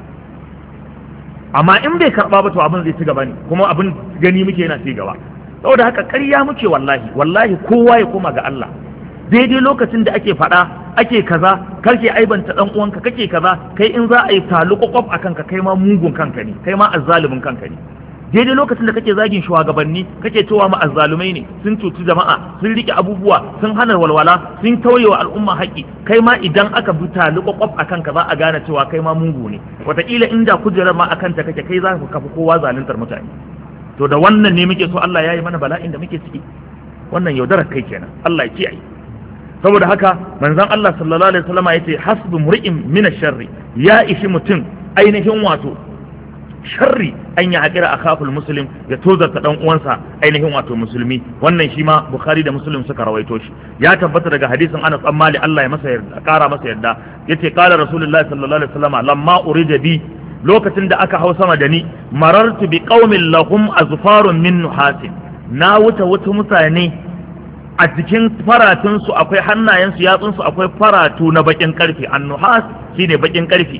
Amma in bai karɓa ba to abin zai ci gaba ne, kuma abin gani muke yana ci gaba. Saboda haka ƙarya muke wallahi, wallahi kowa ya koma ga Allah. Daidai lokacin da ake faɗa ake kaza, karke aibanta ɗan uwanka, kake kaza, kai in za a yi talu kwakwaf a kanka, kai ma mugun kanka ne, kai ma azzalumin kanka ne. Daidai lokacin da kake zagin shugabanni, kake cewa ma azzalumai ne, sun cuci jama'a, sun rike abubuwa, sun hana walwala, sun tauye wa al'umma haƙƙi, kai ma idan aka bi talu kwakwaf a kanka za a gane cewa kai ma mugu ne. Wataƙila inda kujerar ma a kanta kake, kai za ka kafi kowa zaluntar mutane. To da wannan ne muke so Allah ya yi mana bala'in da muke ciki. Wannan yaudarar kai kenan, Allah ya kiyaye. Saboda haka manzon Allah sallallahu alaihi wasallam yace hasbu mur'in min ash-sharri, ya ishi mutum ainihin wato sharri an ya hakira akaful muslim, ya tozarta dan uwansa ainihin wato musulmi. Wannan shi ma Bukhari da Muslim suka rawaito shi. Ya tabbata daga hadisin Anas bin Malik, Allah ya masa yarda, kara masa yarda, yace qala rasulullahi sallallahu alaihi wasallam lamma urida bi, lokacin da aka hau sama da ni, marartu bi qaumin lahum azfarun min nuhasin, na wuta wata mutane a cikin faratunsu akwai hannayensu, yatsunsu akwai faratu na bakin karfe. An-nuhas shine bakin karfe.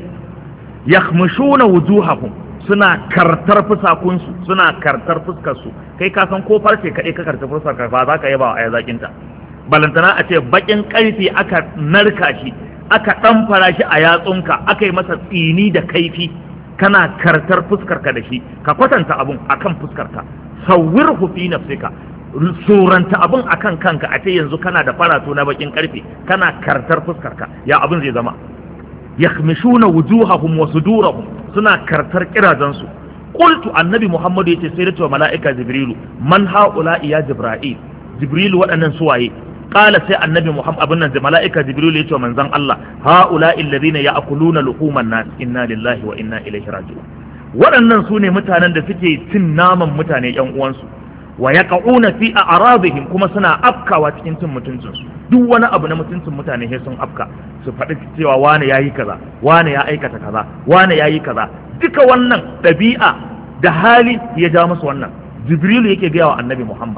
Yakhmushuna wujuhahum, suna kartar fusakunsu, suna kartar fuskarsu. Kai ka san ko farce kaɗai ka karta fuskar ka ba za ka yaba a zakinta. Balantana a ce bakin karfe aka narka shi, aka ɗamfara shi a yatsunka, aka yi masa tsini da kaifi, kana kartar fuskarka da shi. Ka kwatanta abun akan fuskarka, sawwirhu fi nafsika, suranta abun akan kanka, a ce yanzu kana da faratu na bakin karfe, kana kartar fuskarka, ya abun zai zama. Yakhmishuna wujuhahum wa sudurahum, suna kartar kirajansu. Qultu, annabi Muhammad yace sai da cewa mala'ika Jibrilu, man haula ya Jibril, Jibrilu waɗannan suwaye? Qala sai annabi Muhammad abin nan da mala'ika Jibril yace manzon Allah, haula alladhina ya'kuluna luhuman nas, inna lillahi wa inna ilaihi raji'un. Waɗannan su ne mutanen da suke cin naman mutane ƴan uwansu, wa yaqauna fi a'radihim, kuma suna afkawa cikin cin mutuncinsu. Duk wani abu na mutuncin mutane sai sun afka, su faɗi cewa wane yayi kaza, wane ya aikata kaza, wane yayi kaza. Duka wannan ɗabi'a da hali ya ja musu wannan. Jibrilu yake gaya wa annabi Muhammad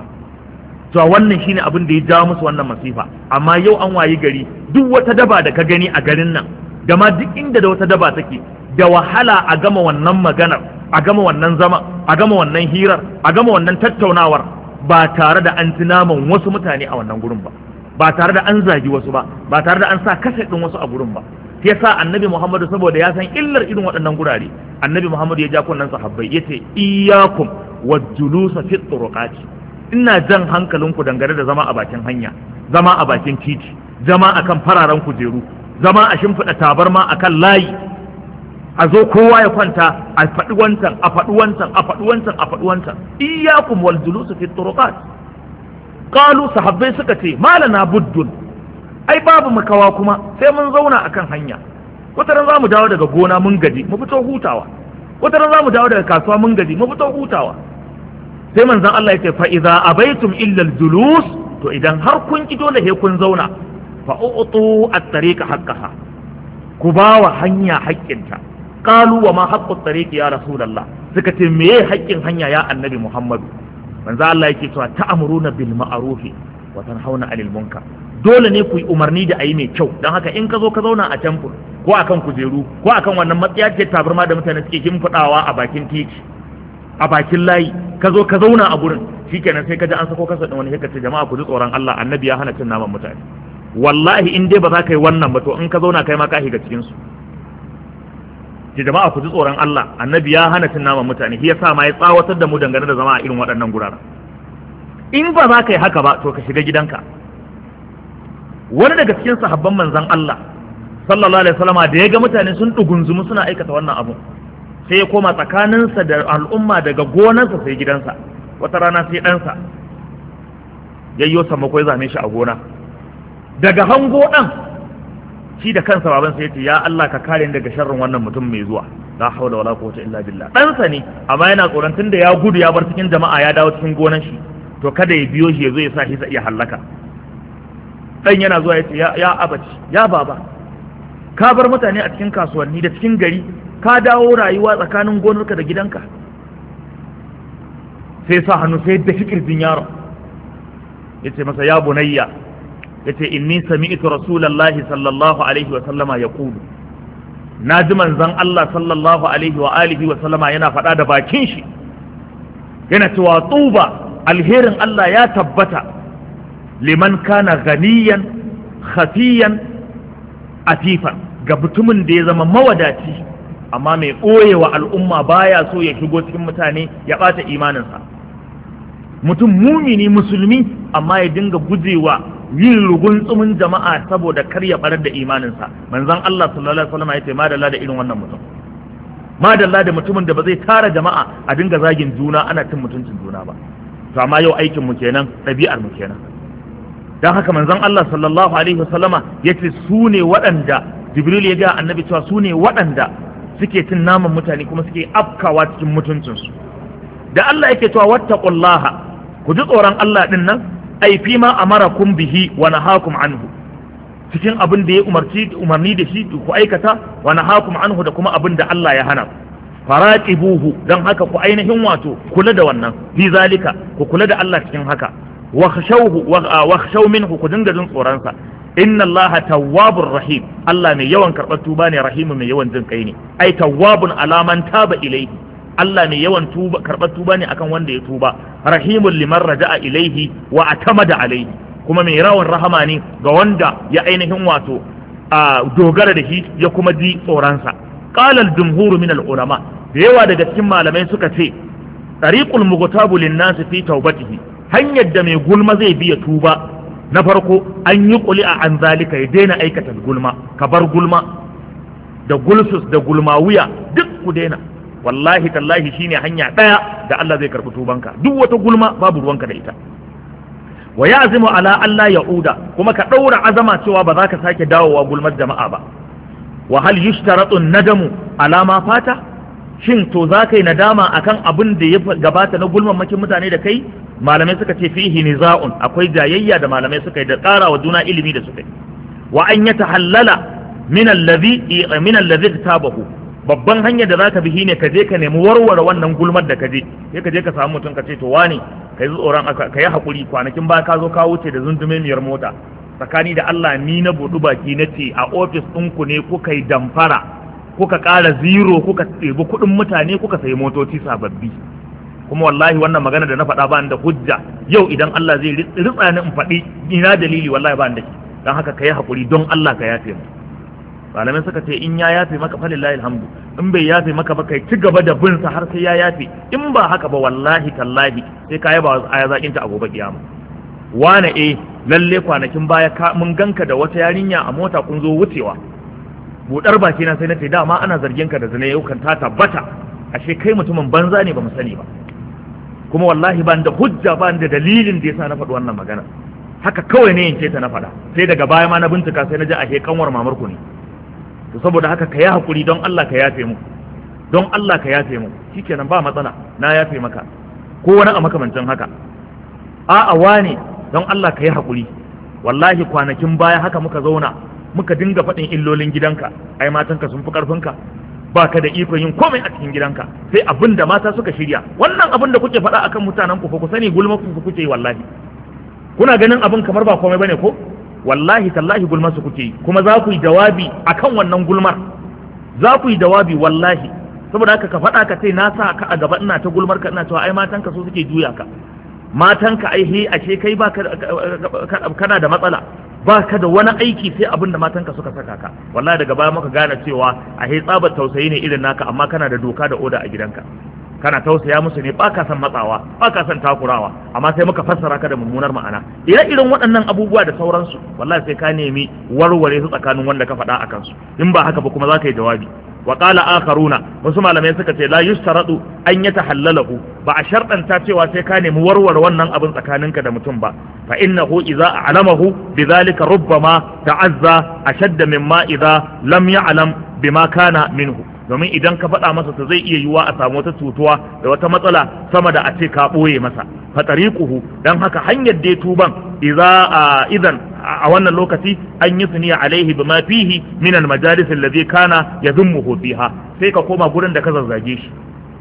to wannan shine abin da ya ja musu wannan masifa. Amma yau an wayi gari, duk wata daba da ka gani a garin nan da ma duk inda da wata daba take, da wahala a gama wannan maganar, a gama wannan zama, a gama wannan hirar, a gama wannan tattaunawar ba tare da an ci naman wasu mutane a wannan gurin ba, ba tare da an zagi wasu ba, ba tare da an sa kaset ɗin wasu a gurin ba. Sai yasa annabi Muhammadu saboda ya san illar irin waɗannan gurare, annabi Muhammadu ya ja kunnan sahabbai yace iyyakum wajjulusa fi turuqati, ina jan hankalinku dangane da zama a bakin hanya, zama a bakin titi, zama akan fararen kujeru, zama a shimfiɗa tabarma akan layi, a zo kowa ya kwanta a faɗi wancan a faɗi wancan a faɗi wancan a faɗi wancan. Iyyakum wal julusu fi turuqat. Qalu sahabbai suka ce malana buddun, ai babu makawa kuma sai mun zauna akan hanya. Wata ran zamu dawo daga gona mun gaji mu fito hutawa, wata ran zamu dawo daga kasuwa mun gaji mu fito hutawa. Sai manzon Allah ya ce fa idza abaitum illa al julus, to idan har kun ki dole he kun zauna, fa utu at-tariqa haqqaha, ku bawa hanya haƙƙinta. Qalu wa ma haqqu at-tariqi ya rasulullah, suka ce meye haƙƙin hanya ya annabi Muhammadu? Manzo Allah yake cewa ta'muruna bil ma'ruf wa tanhauna 'anil munkar. Dole ne ku yi umarni da ayi mai kyau, dan haka in ka zo ka zauna a temple ko akan kujeru ko akan wannan matsayaciyar tabarma da mutane suke kimfadawa a bakin titi, a bakin layi, ka zo ka zauna a gurin, shikenan sai ka ji an sako kasa din wani sai ka ce jama'a ku ji tsoron Allah, annabi ya hana cin naman mutane. Wallahi in dai ba za ka yi wannan ba to in ka zauna kai ma ka shiga cikin su. Ki jama'a ku ji tsoron Allah, annabi ya hana cin naman mutane, shi yasa ma ya tsawatar da mu dangane da zama a irin waɗannan guraren. In ba za ka yi haka ba to ka shiga gidanka. Wani daga cikin sahabban manzon Allah sallallahu alaihi wasallama da ya ga mutane sun dugunzumu suna aikata wannan abu, sai ya koma tsakaninsa da al'umma daga gonarsa sai gidansa. Wata rana sai ɗansa yayyo sammako ya zame shi a gona, daga hango ɗan shi da kansa baban sai ya ce ya Allah ka kare ni daga sharrin wannan mutum mai zuwa, la haula wala quwwata illa billah. Ɗansa ne amma yana tsoron tunda ya gudu ya bar cikin jama'a ya dawo cikin gonar shi, to kada ya biyo shi ya zo ya sa shi ya halaka. Dan yana zuwa ya ce ya abaci ya baba, ka bar mutane a cikin kasuwanni da cikin gari, ka dawo rayuwa tsakanin gonarka da gidanka. Sai sa hannu sai da fikirjin yaron ya ce masa ya bunayya, ya ce inni sami'tu rasulallahi sallallahu alaihi wa sallama ya kulu, na ji manzon Allah sallallahu alaihi wa alihi wa sallama yana faɗa da bakin shi yana cewa tuba, alherin Allah ya tabbata liman kana ganiyan khafiyan afifan, ga mutumin da ya zama mawadaci amma mai ɓoyewa al'umma baya so ya shigo cikin mutane ya ɓata imaninsa. Mutum mumini musulmi amma ya dinga gujewa yin rugun tsumin jama'a saboda kar ya barar da imaninsa. Manzon Allah sallallahu alaihi wasallam ya ce madalla da irin wannan mutum, madalla da mutumin da ba zai tara jama'a a dinga zagin juna ana cin mutuncin juna ba. To amma yau aikin mu kenan, ɗabi'ar mu kenan. Dan haka manzon Allah sallallahu alaihi wasallama yace su ne waɗanda Jibril ya ga annabi cewa su ne waɗanda suke cin naman mutane kuma suke afkawa cikin mutuncinsu. Da Allah yake cewa wattaqullaha, ku ji tsoron Allah din nan, ai fi ma amarakum bihi wa nahakum anhu, cikin abin da ya umarci umarni da shi ku aikata, wa nahakum anhu da kuma abin da Allah ya hana. Faraqibuhu, dan haka ku ainihin wato kula da wannan, fi zalika ku kula da Allah cikin haka. Wa khashawhu wa khashaw minhu, ku dinga jin tsoron sa. Inna Allah tawwabur rahim, Allah mai yawan karɓar tuba ne, rahimu mai yawan jin kai ne. Ai tawwabun alaman taba ilaihi, Allah mai yawan tuba karɓar tuba ne akan wanda ya tuba. Rahimun liman raja'a ilaihi wa atamada alaihi, kuma mai rawan rahama ne ga wanda ya ainihin wato a dogara da shi ya kuma ji tsoronsa. Qala al-jumhur min al-ulama, da yawa daga cikin malamai suka ce tariqul mughtabu lin-nas fi tawbatihi, hanyar da mai gulma zai biya tuba, na farko an yi kuli a an zalika, ya daina aikata gulma, ka bar gulma da gulsus da gulma wuya duk ku daina. Wallahi tallahi shine hanya daya da Allah zai karbi tubanka. Duk wata gulma babu ruwanka da ita. Wa ya'zimu ala Allah ya'uda, kuma ka daura azama cewa ba za ka sake dawowa gulmar jama'a ba. Wa hal yushtaratu nadamu ala ma fata, shin to za ka yi nadama akan abin da ya gabata na gulman makin mutane da kai? Malamai suka ce fihi niza'un, akwai jayayya da malamai suka yi da ƙara wa juna ilimi da suka yi. Wa an yatahallala min allazi min allazi tabahu, babban hanyar da zaka bi shine ka je ka nemi warware wannan gulmar da ka je, sai ka je ka samu mutum ka ce to wani kai tsoron aka kai hakuri, kwanakin ba ka zo ka wuce da zundume miyar mota tsakani da Allah ni na budu baki na ce a ofis ɗinku ne kuka yi damfara kuka ƙara zero kuka ɗebi kuɗin mutane kuka sayi motoci sababbi, kuma wallahi wannan magana da na faɗa ba da hujja. Yau idan Allah zai ritsa ni in faɗi ina dalili, wallahi ba da shi. Dan haka kai hakuri don Allah ka yafe mu. Malamai suka ce in ya yafe maka fa lillahi alhamdu, in bai yafe maka ba kai ci gaba da bin sa har sai ya yafe, in ba haka ba wallahi tallahi sai ka yaba aya zakin ta a gobe kiyama. Wane eh lalle kwanakin baya ka mun ganka da wata yarinya a mota kun zo wucewa, budar baki na sai na ce dama ana zargin ka da zina, yau kan ta tabbata ashe kai mutumin banza ne ba mu sani ba, kuma wallahi ban da hujja ban da dalilin da yasa na faɗi wannan magana, haka kawai ne yanke ta na faɗa, sai daga baya ma na bincika sai na ji ashe kanwar mamar ku ne. To saboda haka ka yi hakuri don Allah ka yafe mu, don Allah ka yafe mu, shikenan ba matsala, na yafe maka ko wani a makamancin haka. A'a wane don Allah ka yi hakuri, wallahi kwanakin baya haka muka zauna muka dinga faɗin illolin gidanka, ai matanka sun fi ƙarfinka, ba ka da ikon yin komai a cikin gidanka, sai abin da mata suka shirya. Wannan abin da kuke faɗa akan mutanen ku ku sani gulma ku kuke yi, wallahi kuna ganin abin kamar ba komai bane ko? Wallahi tallahi gulma su kuke yi, kuma za ku yi jawabi akan wannan gulmar, za ku yi jawabi wallahi. Saboda haka ka faɗa ka ce na sa ka a gaba ina ta gulmar ka, ina cewa ai matanka su suke juya ka, matanka ai he ashe kai ba kana da matsala, ba ka da wani aiki sai abin da matanka suka saka ka. Wallahi daga baya muka gane cewa a he tsabar tausayi ne irin naka, amma kana da doka da oda a gidanka, kana tausaya musu ne, ba ka san matsawa, ba ka san takurawa, amma sai muka fassara ka da mummunar ma'ana. Ire-iren waɗannan abubuwa da sauransu wallahi sai ka nemi warware su tsakanin wanda ka faɗa a kansu, in ba haka ba kuma za ka yi jawabi. wa qala akharuna, wasu malamai suka ce la yustaradu an yatahallalahu, ba a sharɗanta cewa sai ka nemi warware wannan abin tsakaninka da mutum ba, fa innahu idza a'lamahu bidhalika rubbama ta'azza ashadda mimma idza lam ya'lam bima kana minhu. Domin idan ka faɗa masa ta zai iya yiwuwa a samu wata cutuwa da wata matsala sama da a ce ka ɓoye masa. Fa tariquhu, dan haka hanyar da tuban idza idan a wannan lokaci an yi suniya alaihi bima fihi min al-majalis alladhi kana yadhummuhu fiha, sai ka koma gurin da ka zazzage shi.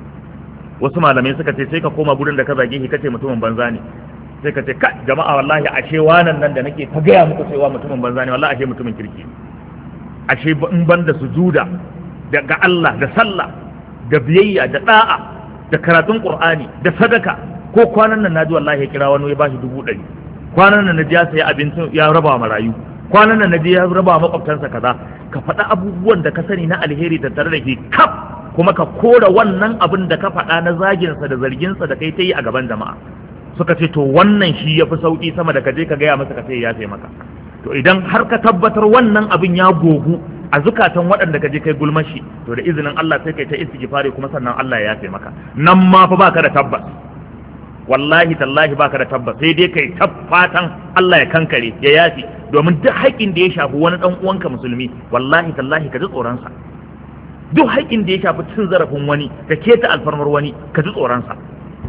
Wasu malamai suka ce sai ka koma gurin da ka zage shi kace mutumin banza ne, sai ka ce ka jama'a wallahi ashe wannan nan da nake ta gaya muku cewa mutumin banza ne, wallahi ashe mutumin kirki, ashe in ban da sujuda ga Allah da sallah da biyayya da da'a da karatun Qur'ani da sadaka. Ko kwanan nan naji wallahi ya kira wani ya bashi dubu ɗari, kwanan nan naji ya sayi abinci ya raba marayu, kwanan nan naji ya raba makwabtansa kaza. Ka faɗa abubuwan da ka sani na alheri tattare da ke kaf, kuma ka kora wannan abin da ka faɗa na zaginsa da zarginsa da kai ta yi a gaban jama'a. Suka ce to wannan shi ya fi sauƙi sama da ka je ka gaya masa ka sai ya sai maka. To idan har ka tabbatar wannan abin ya gogu a zukatan waɗanda ka je kai gulmashi, to da izinin Allah sai kai ta istighfari kuma sannan Allah ya yafe maka. Nan ma fa baka da tabbas, wallahi tallahi baka da tabbas, sai dai kai tabbatan Allah ya kankare ya yafe, domin duk haƙin da ya shafi wani dan uwanka musulmi wallahi tallahi ka ji tsoron sa. Duk haƙin da ya shafi cin zarafin wani, ka keta alfarmar wani, ka ji tsoron sa.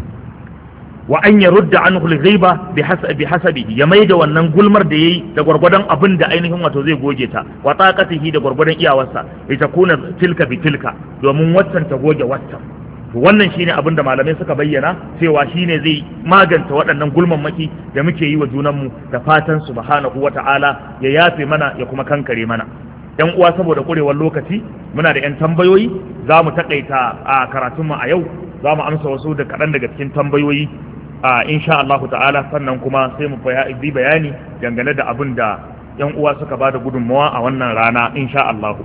Wa an yarudda anhu al-ghaiba bi hasabihi, ya maida wannan gulmar da yayi da gurgurdan abin da ainihin wato zai goge ta, wa taqatihi da gurgurdan iyawarsa, ita kuna tilka bi tilka, domin waccan ta goge waccan. To wannan shine abin da malamai suka bayyana cewa shine zai maganta waɗannan gulmammaki da muke yi wa junanmu, da fatan subhanahu wata'ala ya yafe mana ya kuma kankare mana. Yan uwa, saboda kurewar lokaci muna da yan tambayoyi, za mu takaita a karatunmu a yau, za mu amsa wasu da kaɗan daga cikin tambayoyi a insha Allah ta'ala, sannan kuma sai mu bi bayani dangane da abin da yan uwa suka bada gudunmawa a wannan rana insha Allah.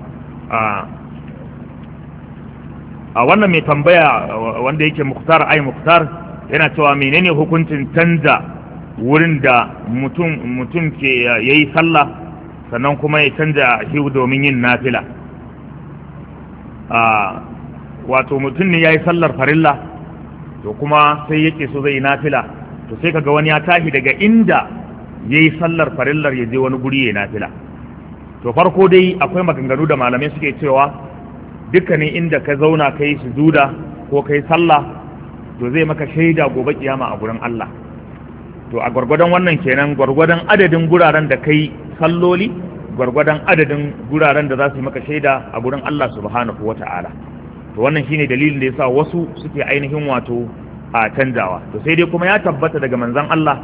A wannan mai tambaya wanda yake Muktar ai Muktar yana cewa menene hukuncin canza wurin da mutum mutum ke yayi sallah sannan kuma ya canza shi domin yin nafila. Wato mutum ne yayi sallar farilla to kuma sai yake so zai yi nafila, to sai kaga wani ya tashi daga inda yayi sallar farillar ya je wani guri yayi nafila. To farko dai akwai maganganu da malamai suke cewa dukkanin inda ka zauna kai sujuda ko kai sallah to zai maka shaida gobe kiyama a gurin Allah. To a gwargwadon wannan kenan, gwargwadon adadin guraren da kai salloli, gwargwadon adadin guraren da za su yi maka shaida a gurin Allah subhanahu wata'ala. To wannan shine dalilin da yasa wasu suke ainihin wato a canjawa. To sai dai kuma ya tabbata daga manzon Allah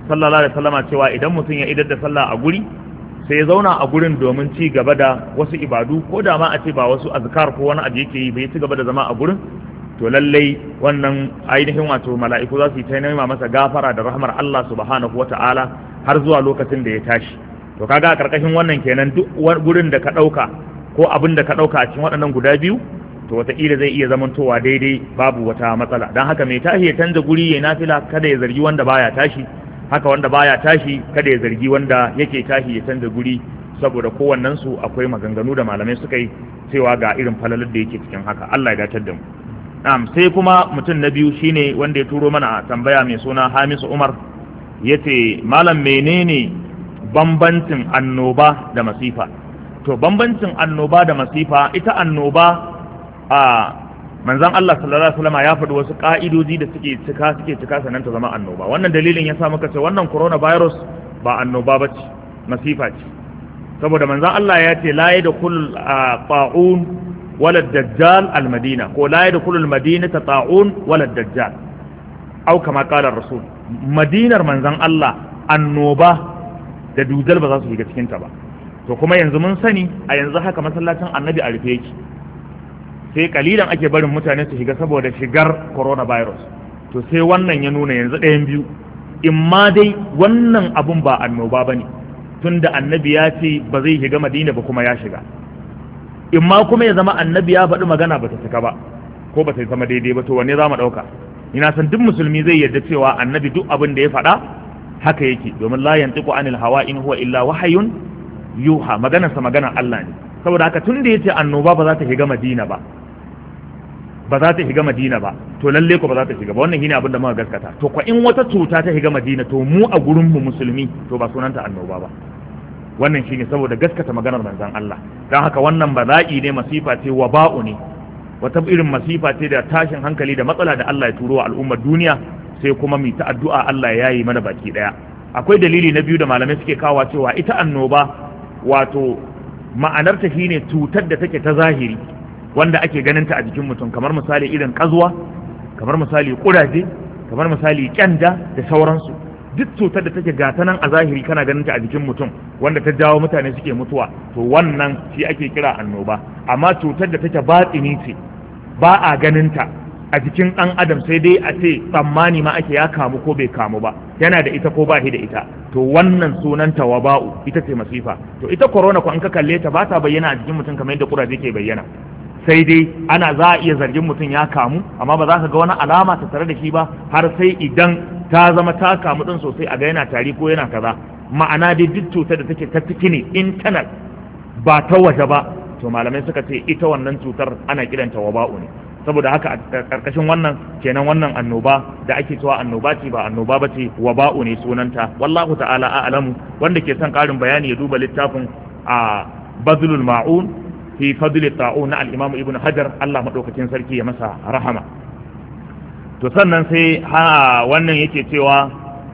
sallallahu alaihi wasallama cewa idan mutum ya idar da sallah a guri sai ya zauna a gurin domin ci gaba da wasu ibadu ko da ma a ce ba wasu azkar ko wani abu yake yi bai ci gaba da zama a gurin to lallai wannan ainihin wato mala'iku za su yi ta nema masa gafara da rahmar Allah subhanahu wata'ala har zuwa lokacin da ya tashi. To kaga a karkashin wannan kenan duk gurin da ka dauka ko abin da ka dauka a cikin waɗannan guda biyu to wataƙila zai iya zamantowa daidai babu wata matsala. Don haka mai tashi ya canza guri ya nafila kada ya zargi wanda baya tashi, haka wanda baya tashi kada ya zargi wanda yake tashi ya canza guri, saboda kowannen su akwai maganganu da malamai suka yi cewa ga irin falalar da yake cikin haka. Allah ya datar da mu. Na'am, sai kuma mutum na biyu shine wanda ya turo mana tambaya mai suna Hamisu Umar, yace malam menene bambancin annoba da masifa? To bambancin annoba da masifa, ita annoba a manzon Allah sallallahu alaihi wasallam ya faɗi wasu ka'idoji da suke cika suke cika sanan ta zama annoba. Wannan dalilin yasa muka ce wannan coronavirus ba annoba bace, masifa ce. Saboda manzon Allah ya ce la yadkhul ta'un wala dajjal al-madina, ko la yadkhul al-madinata ta'un wala dajjal, au kama qala rasul. Madinar manzon Allah annoba da dujal ba za su shiga cikin ta ba. To kuma yanzu mun sani a yanzu haka masallacin annabi a rufe yake, sai kalilan ake barin mutane su shiga saboda shigar coronavirus. To sai wannan ya nuna yanzu ɗayan biyu, in ma dai wannan abun ba annoba ba ne tunda annabi ya ce ba zai shiga madina ba kuma ya shiga, in ma kuma ya zama annabi ya faɗi magana ba ta cika ba ko ba ta zama daidai ba. To wanne za mu ɗauka? ina san duk musulmi zai yarda cewa annabi duk abin da ya faɗa haka yake, domin la yantiqu anil hawa in huwa illa wahayun yuha, maganarsa maganar Allah ne. saboda haka tun da yace annoba ba za ta shiga Madina ba ba za ta shiga Madina ba to lalle ko ba za ta shiga ba. Wannan shine abin da muka gaskata. To ko in wata cuta ta shiga Madina to mu a gurin mu musulmi to ba sunanta annoba ba. Wannan shine saboda gaskata maganar manzon Allah. Dan haka wannan bala'i ne, masifa ce, waba'u ne, wata irin masifa ce da tashin hankali da matsala da Allah ya turo wa al'ummar duniya, sai kuma mu ta addu'a Allah ya yi mana baki daya. Akwai dalili na biyu da malamai suke kawo cewa ita annoba wato ma'anarta shine cutar da take ta zahiri wanda ake ganin ta a jikin mutum, kamar misali irin kazuwa, kamar misali kuraje, kamar misali kyanda da sauransu. Duk cutar da take gata nan a zahiri kana ganin ta a jikin mutum wanda ta jawo mutane suke mutuwa, to wannan shi ake kira annoba. Amma cutar da take batsini ce, ba a ganin ta a jikin ɗan adam, sai dai a ce tsammani ma ake ya kamu ko bai kamu ba, yana da ita ko ba shi da ita, to wannan sunanta waba'u, ita ce masifa. To ita corona ko an ka kalle ta ba ta bayyana a jikin mutum kamar yadda kuraje ke bayyana, sai dai ana za a iya zargin mutum ya kamu, amma ba za ka ga wani alama ta tare da shi ba har sai idan ta zama ta kamu din sosai, a ga yana tari ko yana kaza. Ma'ana dai duk cutar da take ta ciki ne, internal, ba ta waje ba, to malamai suka ce ita wannan cutar ana kiranta waba'u ne. Saboda haka a karkashin wannan kenan wannan annoba da ake cewa annoba ce ba annoba ba ce, waba'u ne sunanta. Wallahu ta'ala a'lamu. Wanda ke son karin bayani ya duba littafin a Bazlul Ma'un fi fadli ta'un na al-Imam Ibn Hajar, Allah madaukakin sarki ya masa rahama. To sannan sai ha wannan yake cewa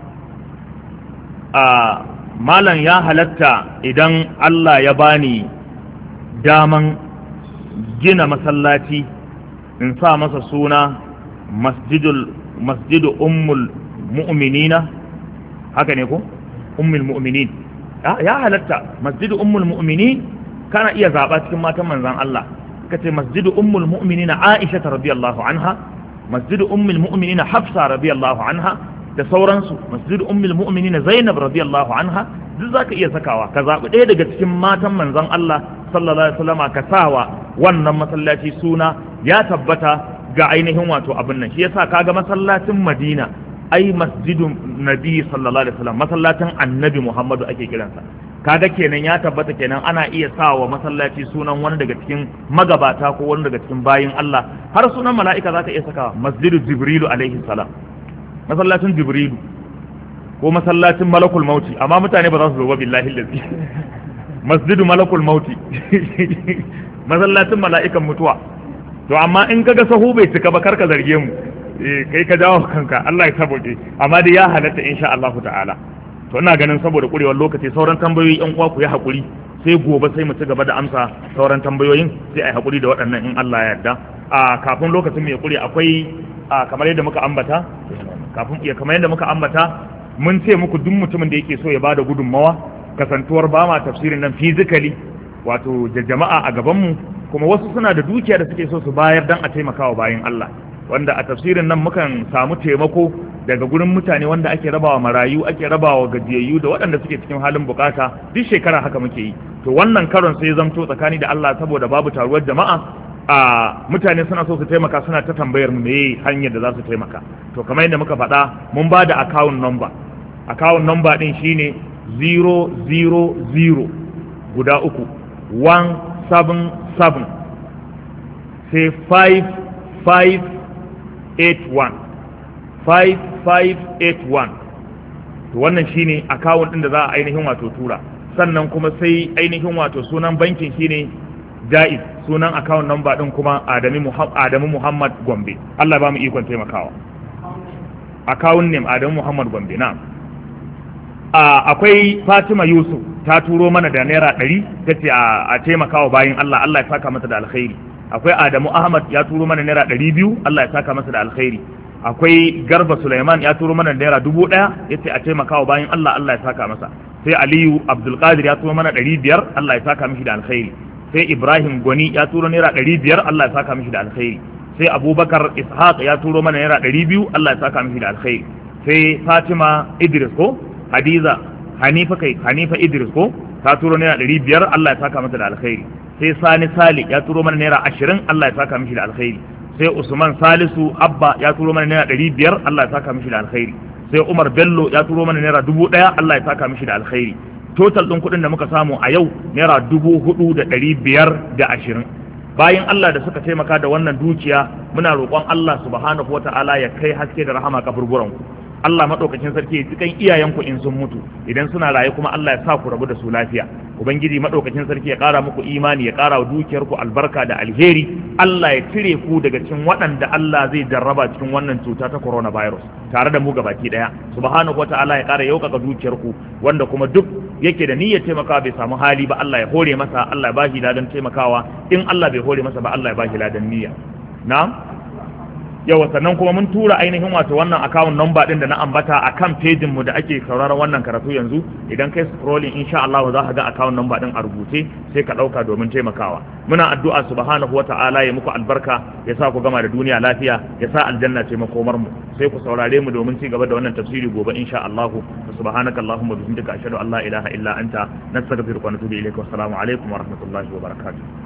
a malam ya halatta idan Allah ya bani daman gina masallaci in sa masa suna masjidul masjidu ummul mu'minina, haka ne ko ummul mu'minin? Ya halatta masjidu ummul mu'minin, kana iya zaba cikin matan manzon Allah kace masjidu ummul mu'minina Aisha radhiyallahu anha, masjidu ummul mu'minina Hafsa radhiyallahu anha da sauransu, masjidu ummul mu'minina Zainab radhiyallahu anha, duk zaka iya sakawa. Ka zabi ɗaya daga cikin matan manzon Allah sallallahu alaihi wasallam ka sawa wannan masallaci suna, ya tabbata ga ainihin wato abin nan. Shi yasa kaga masallacin Madina ai masjidun nabi sallallahu alaihi wasallam, masallacin annabi Muhammadu ake kiransa. Kaga kenan ya tabbata kenan ana iya sawa masallaci sunan wani daga cikin magabata ko wani daga cikin bayin Allah, har sunan mala'ika zaka iya sakawa, masjidu Jibrilu alaihi salam, masallacin Jibrilu ko masallacin Malakul Mauti. Amma mutane ba za su zo ba billahi lazi masjidu Malakul Mauti masallacin mala'ikan mutuwa. To amma in kaga sahu bai cika ba karka zarge mu, eh kai ka jawo kanka, Allah ya saboke. Amma dai ya halatta insha Allah ta'ala. To ina ganin saboda kurewar lokaci sauran tambayoyi yan uwa ku yi hakuri, sai gobe sai mu ci gaba da amsa sauran tambayoyin, sai ai hakuri da waɗannan in Allah ya yarda. A kafin lokacin mu ya kure akwai kamar yadda muka ambata kafin ya kamar yadda muka ambata mun ce muku duk mutumin da yake so ya bada gudunmawa kasantuwar ba ma tafsirin nan physically wato da jama'a a gaban mu kuma wasu suna da dukiya da suke so su bayar dan a taimakawa bayin Allah wanda a tafsirin nan mukan samu taimako daga gurin mutane wanda ake rabawa marayu ake rabawa gajiyayyu da waɗanda suke cikin halin bukata duk shekara haka muke yi to wannan karon sai zamto tsakani da Allah saboda babu taruwar jama'a a mutane suna so su taimaka suna ta tambayar mu meye hanyar da za su taimaka to kamar yadda muka faɗa mun ba da account number account number din shine zero zero zero guda uku one seven seven sai five five eight one five five eight one to wannan shine account din da za a ainihin wato tura sannan kuma sai ainihin wato sunan bankin shine Jaiz sunan account number din kuma Adamu Muhammad Gombe Allah ba mu ikon taimakawa account name Adamu Muhammad Gombe na akwai Fatima Yusuf ta turo mana da naira ɗari tace a taimakawa bayin Allah Allah ya saka mata da alkhairi akwai Adamu Ahmad ya turo mana naira ɗari biyu Allah ya saka masa da alkhairi akwai Garba Sulaiman ya turo mana naira dubu ɗaya yace a taimakawa bayin Allah Allah ya saka masa sai Aliyu Abdul Qadir ya turo mana ɗari biyar Allah ya saka mishi da alkhairi sai Ibrahim Gwani ya turo naira ɗari biyar Allah ya saka mishi da alkhairi sai Abubakar Ishaq ya turo mana naira ɗari biyu Allah ya saka mishi da alkhairi sai Fatima Idris ko Hadiza Hanifa kai Hanifa Idris ko ta turo naira ɗari biyar Allah ya saka mata da alkhairi sai Sani Sali ya turo mana naira ashirin Allah ya saka mishi da alkhairi sai Usman Salisu Abba ya turo mana naira ɗari biyar Allah ya saka mishi da alkhairi sai Umar Bello ya turo mana naira dubu ɗaya Allah ya saka mishi da alkhairi total ɗin kuɗin da muka samu a yau naira dubu hudu da ɗari biyar da ashirin bayan Allah da suka taimaka da wannan dukiya muna roƙon Allah subhanahu wata'ala ya kai haske da rahama kaburburan ku Allah madaukakin sarki ya cikin iyayenku in sun mutu idan suna raye kuma Allah ya sa ku rabu da su lafiya ubangiji madaukakin sarki ya ƙara muku imani ya ƙara wa dukiyar ku albarka da alheri Allah ya cire ku daga cikin waɗanda Allah zai jarraba cikin wannan cuta ta coronavirus tare da mu gabaki daya subhanahu wataala ya ƙara yaukaka dukiyar ku wanda kuma duk yake da niyyar taimakawa bai samu hali ba Allah ya hore masa Allah ya bashi ladan taimakawa in Allah bai hore masa ba Allah ya bashi ladan niyya na'am yawa sannan kuma mun tura ainihin wato wannan account number din da na ambata akan pejin mu da ake sauraron wannan karatu yanzu idan kai scrolling insha Allah za ka ga account number din a rubuce sai ka dauka domin taimakawa muna addu'a subhanahu wata'ala ya muku albarka ya sa ku gama da duniya lafiya ya sa aljanna ce makomar mu sai ku saurare mu domin ci gaba da wannan tafsiri gobe insha Allah subhanaka allahumma bihamdika ashhadu an la ilaha illa anta nastaghfiruka wa natubu ilayka wa assalamu alaikum wa rahmatullahi wa barakatuh